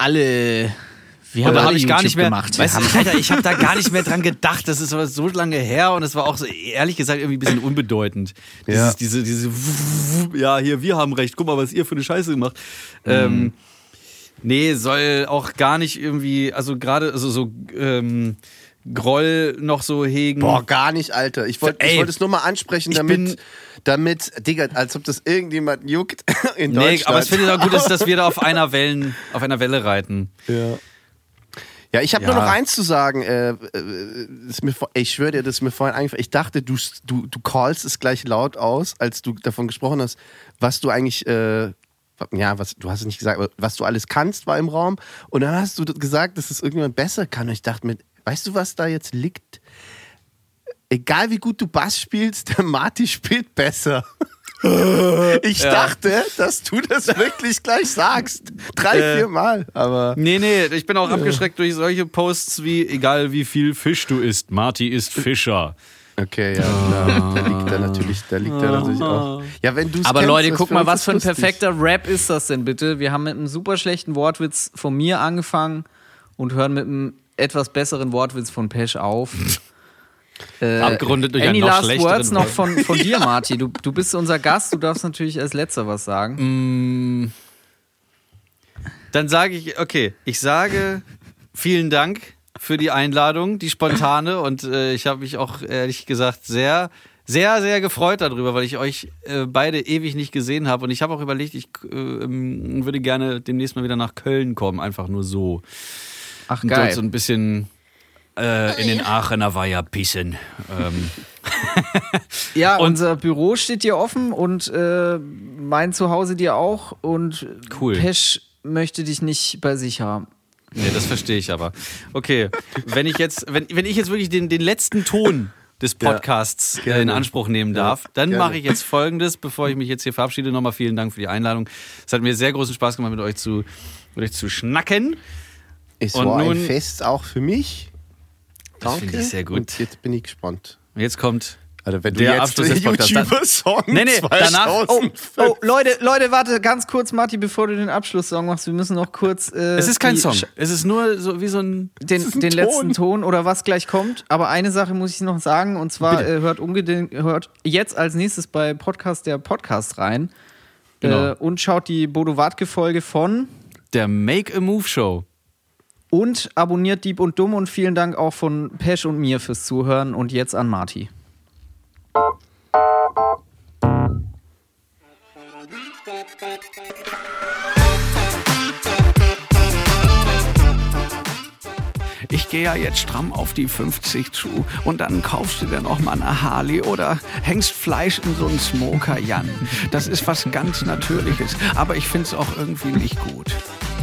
Und da habe ich YouTube gar nicht mehr, gemacht. weißt du, Alter, ich habe da gar nicht mehr dran gedacht. Das ist aber so lange her und es war auch so, ehrlich gesagt irgendwie ein bisschen unbedeutend. Ja. Diese, ja, hier, wir haben recht. Guck mal, was ihr für eine Scheiße gemacht. Nee, soll auch gar nicht irgendwie, also gerade so Groll noch so hegen. Boah, gar nicht, Alter. Ich wollte es nur mal ansprechen, damit, Digga, als ob das irgendjemand juckt in Deutschland. Nee, aber es finde ich auch gut, dass wir da auf einer Welle reiten. Ja, ich habe Ja. nur noch eins zu sagen. Ich schwöre dir, das ist mir vorhin eingefallen. Ich dachte, du callst es gleich laut aus, als du davon gesprochen hast, was du eigentlich, du hast es nicht gesagt, aber was du alles kannst, war im Raum. Und dann hast du gesagt, dass es irgendjemand besser kann. Und ich dachte mir, weißt du, was da jetzt liegt? Egal wie gut du Bass spielst, der Marty spielt besser. Ich dachte, dass du das wirklich gleich sagst. 3-4 Mal. Aber Nee, ich bin auch abgeschreckt durch solche Posts wie, egal wie viel Fisch du isst, Marty ist Fischer. okay, ja, klar. Da liegt er natürlich auch. Ja, wenn du's Aber kennst, Leute, das guck für mal, uns was ist für ein lustig. perfekter Rap ist das denn bitte? Wir haben mit einem super schlechten Wortwitz von mir angefangen und hören mit einem etwas besseren Wortwitz von Pesch auf. Abgerundet durch Any einen noch last schlechteren words noch von dir, Marty? Du bist unser Gast, du darfst natürlich als Letzter was sagen. Dann sage ich sage vielen Dank für die Einladung, die spontane und ich habe mich auch ehrlich gesagt sehr, sehr, sehr gefreut darüber, weil ich euch beide ewig nicht gesehen habe und ich habe auch überlegt, ich würde gerne demnächst mal wieder nach Köln kommen, einfach nur so. Ach, Und geil. dort so ein bisschen in den Aachener Weiher pissen. Ja, unser Büro steht dir offen und mein Zuhause dir auch und Cool. Pesch möchte dich nicht bei sich haben. Nee, das verstehe ich aber. Okay, wenn ich jetzt wirklich den letzten Ton des Podcasts in Anspruch nehmen darf. Dann mache ich jetzt Folgendes, bevor ich mich jetzt hier verabschiede. Nochmal vielen Dank für die Einladung. Es hat mir sehr großen Spaß gemacht, mit euch zu schnacken. Es war ein Fest auch für mich. Das finde ich sehr gut. Und jetzt bin ich gespannt. Jetzt kommt wenn du der jetzt Abschluss des Podcasts. YouTuber-Song danach. Oh, Leute, warte, ganz kurz, Marti, bevor du den Abschlusssong machst, wir müssen noch kurz. Es ist kein Song. Es ist nur so wie so ein. Den letzten Ton oder was gleich kommt. Aber eine Sache muss ich noch sagen, und zwar hört jetzt als nächstes bei der Podcast rein. Genau. Und schaut die Bodo Wartke-Folge von der Make a Move Show. Und abonniert Dieb und Dumm und vielen Dank auch von Pesch und mir fürs Zuhören und jetzt an Marti. Ich gehe ja jetzt stramm auf die 50 zu und dann kaufst du dir noch mal eine Harley oder hängst Fleisch in so einen Smoker, Jan. Das ist was ganz Natürliches, aber ich find's auch irgendwie nicht gut.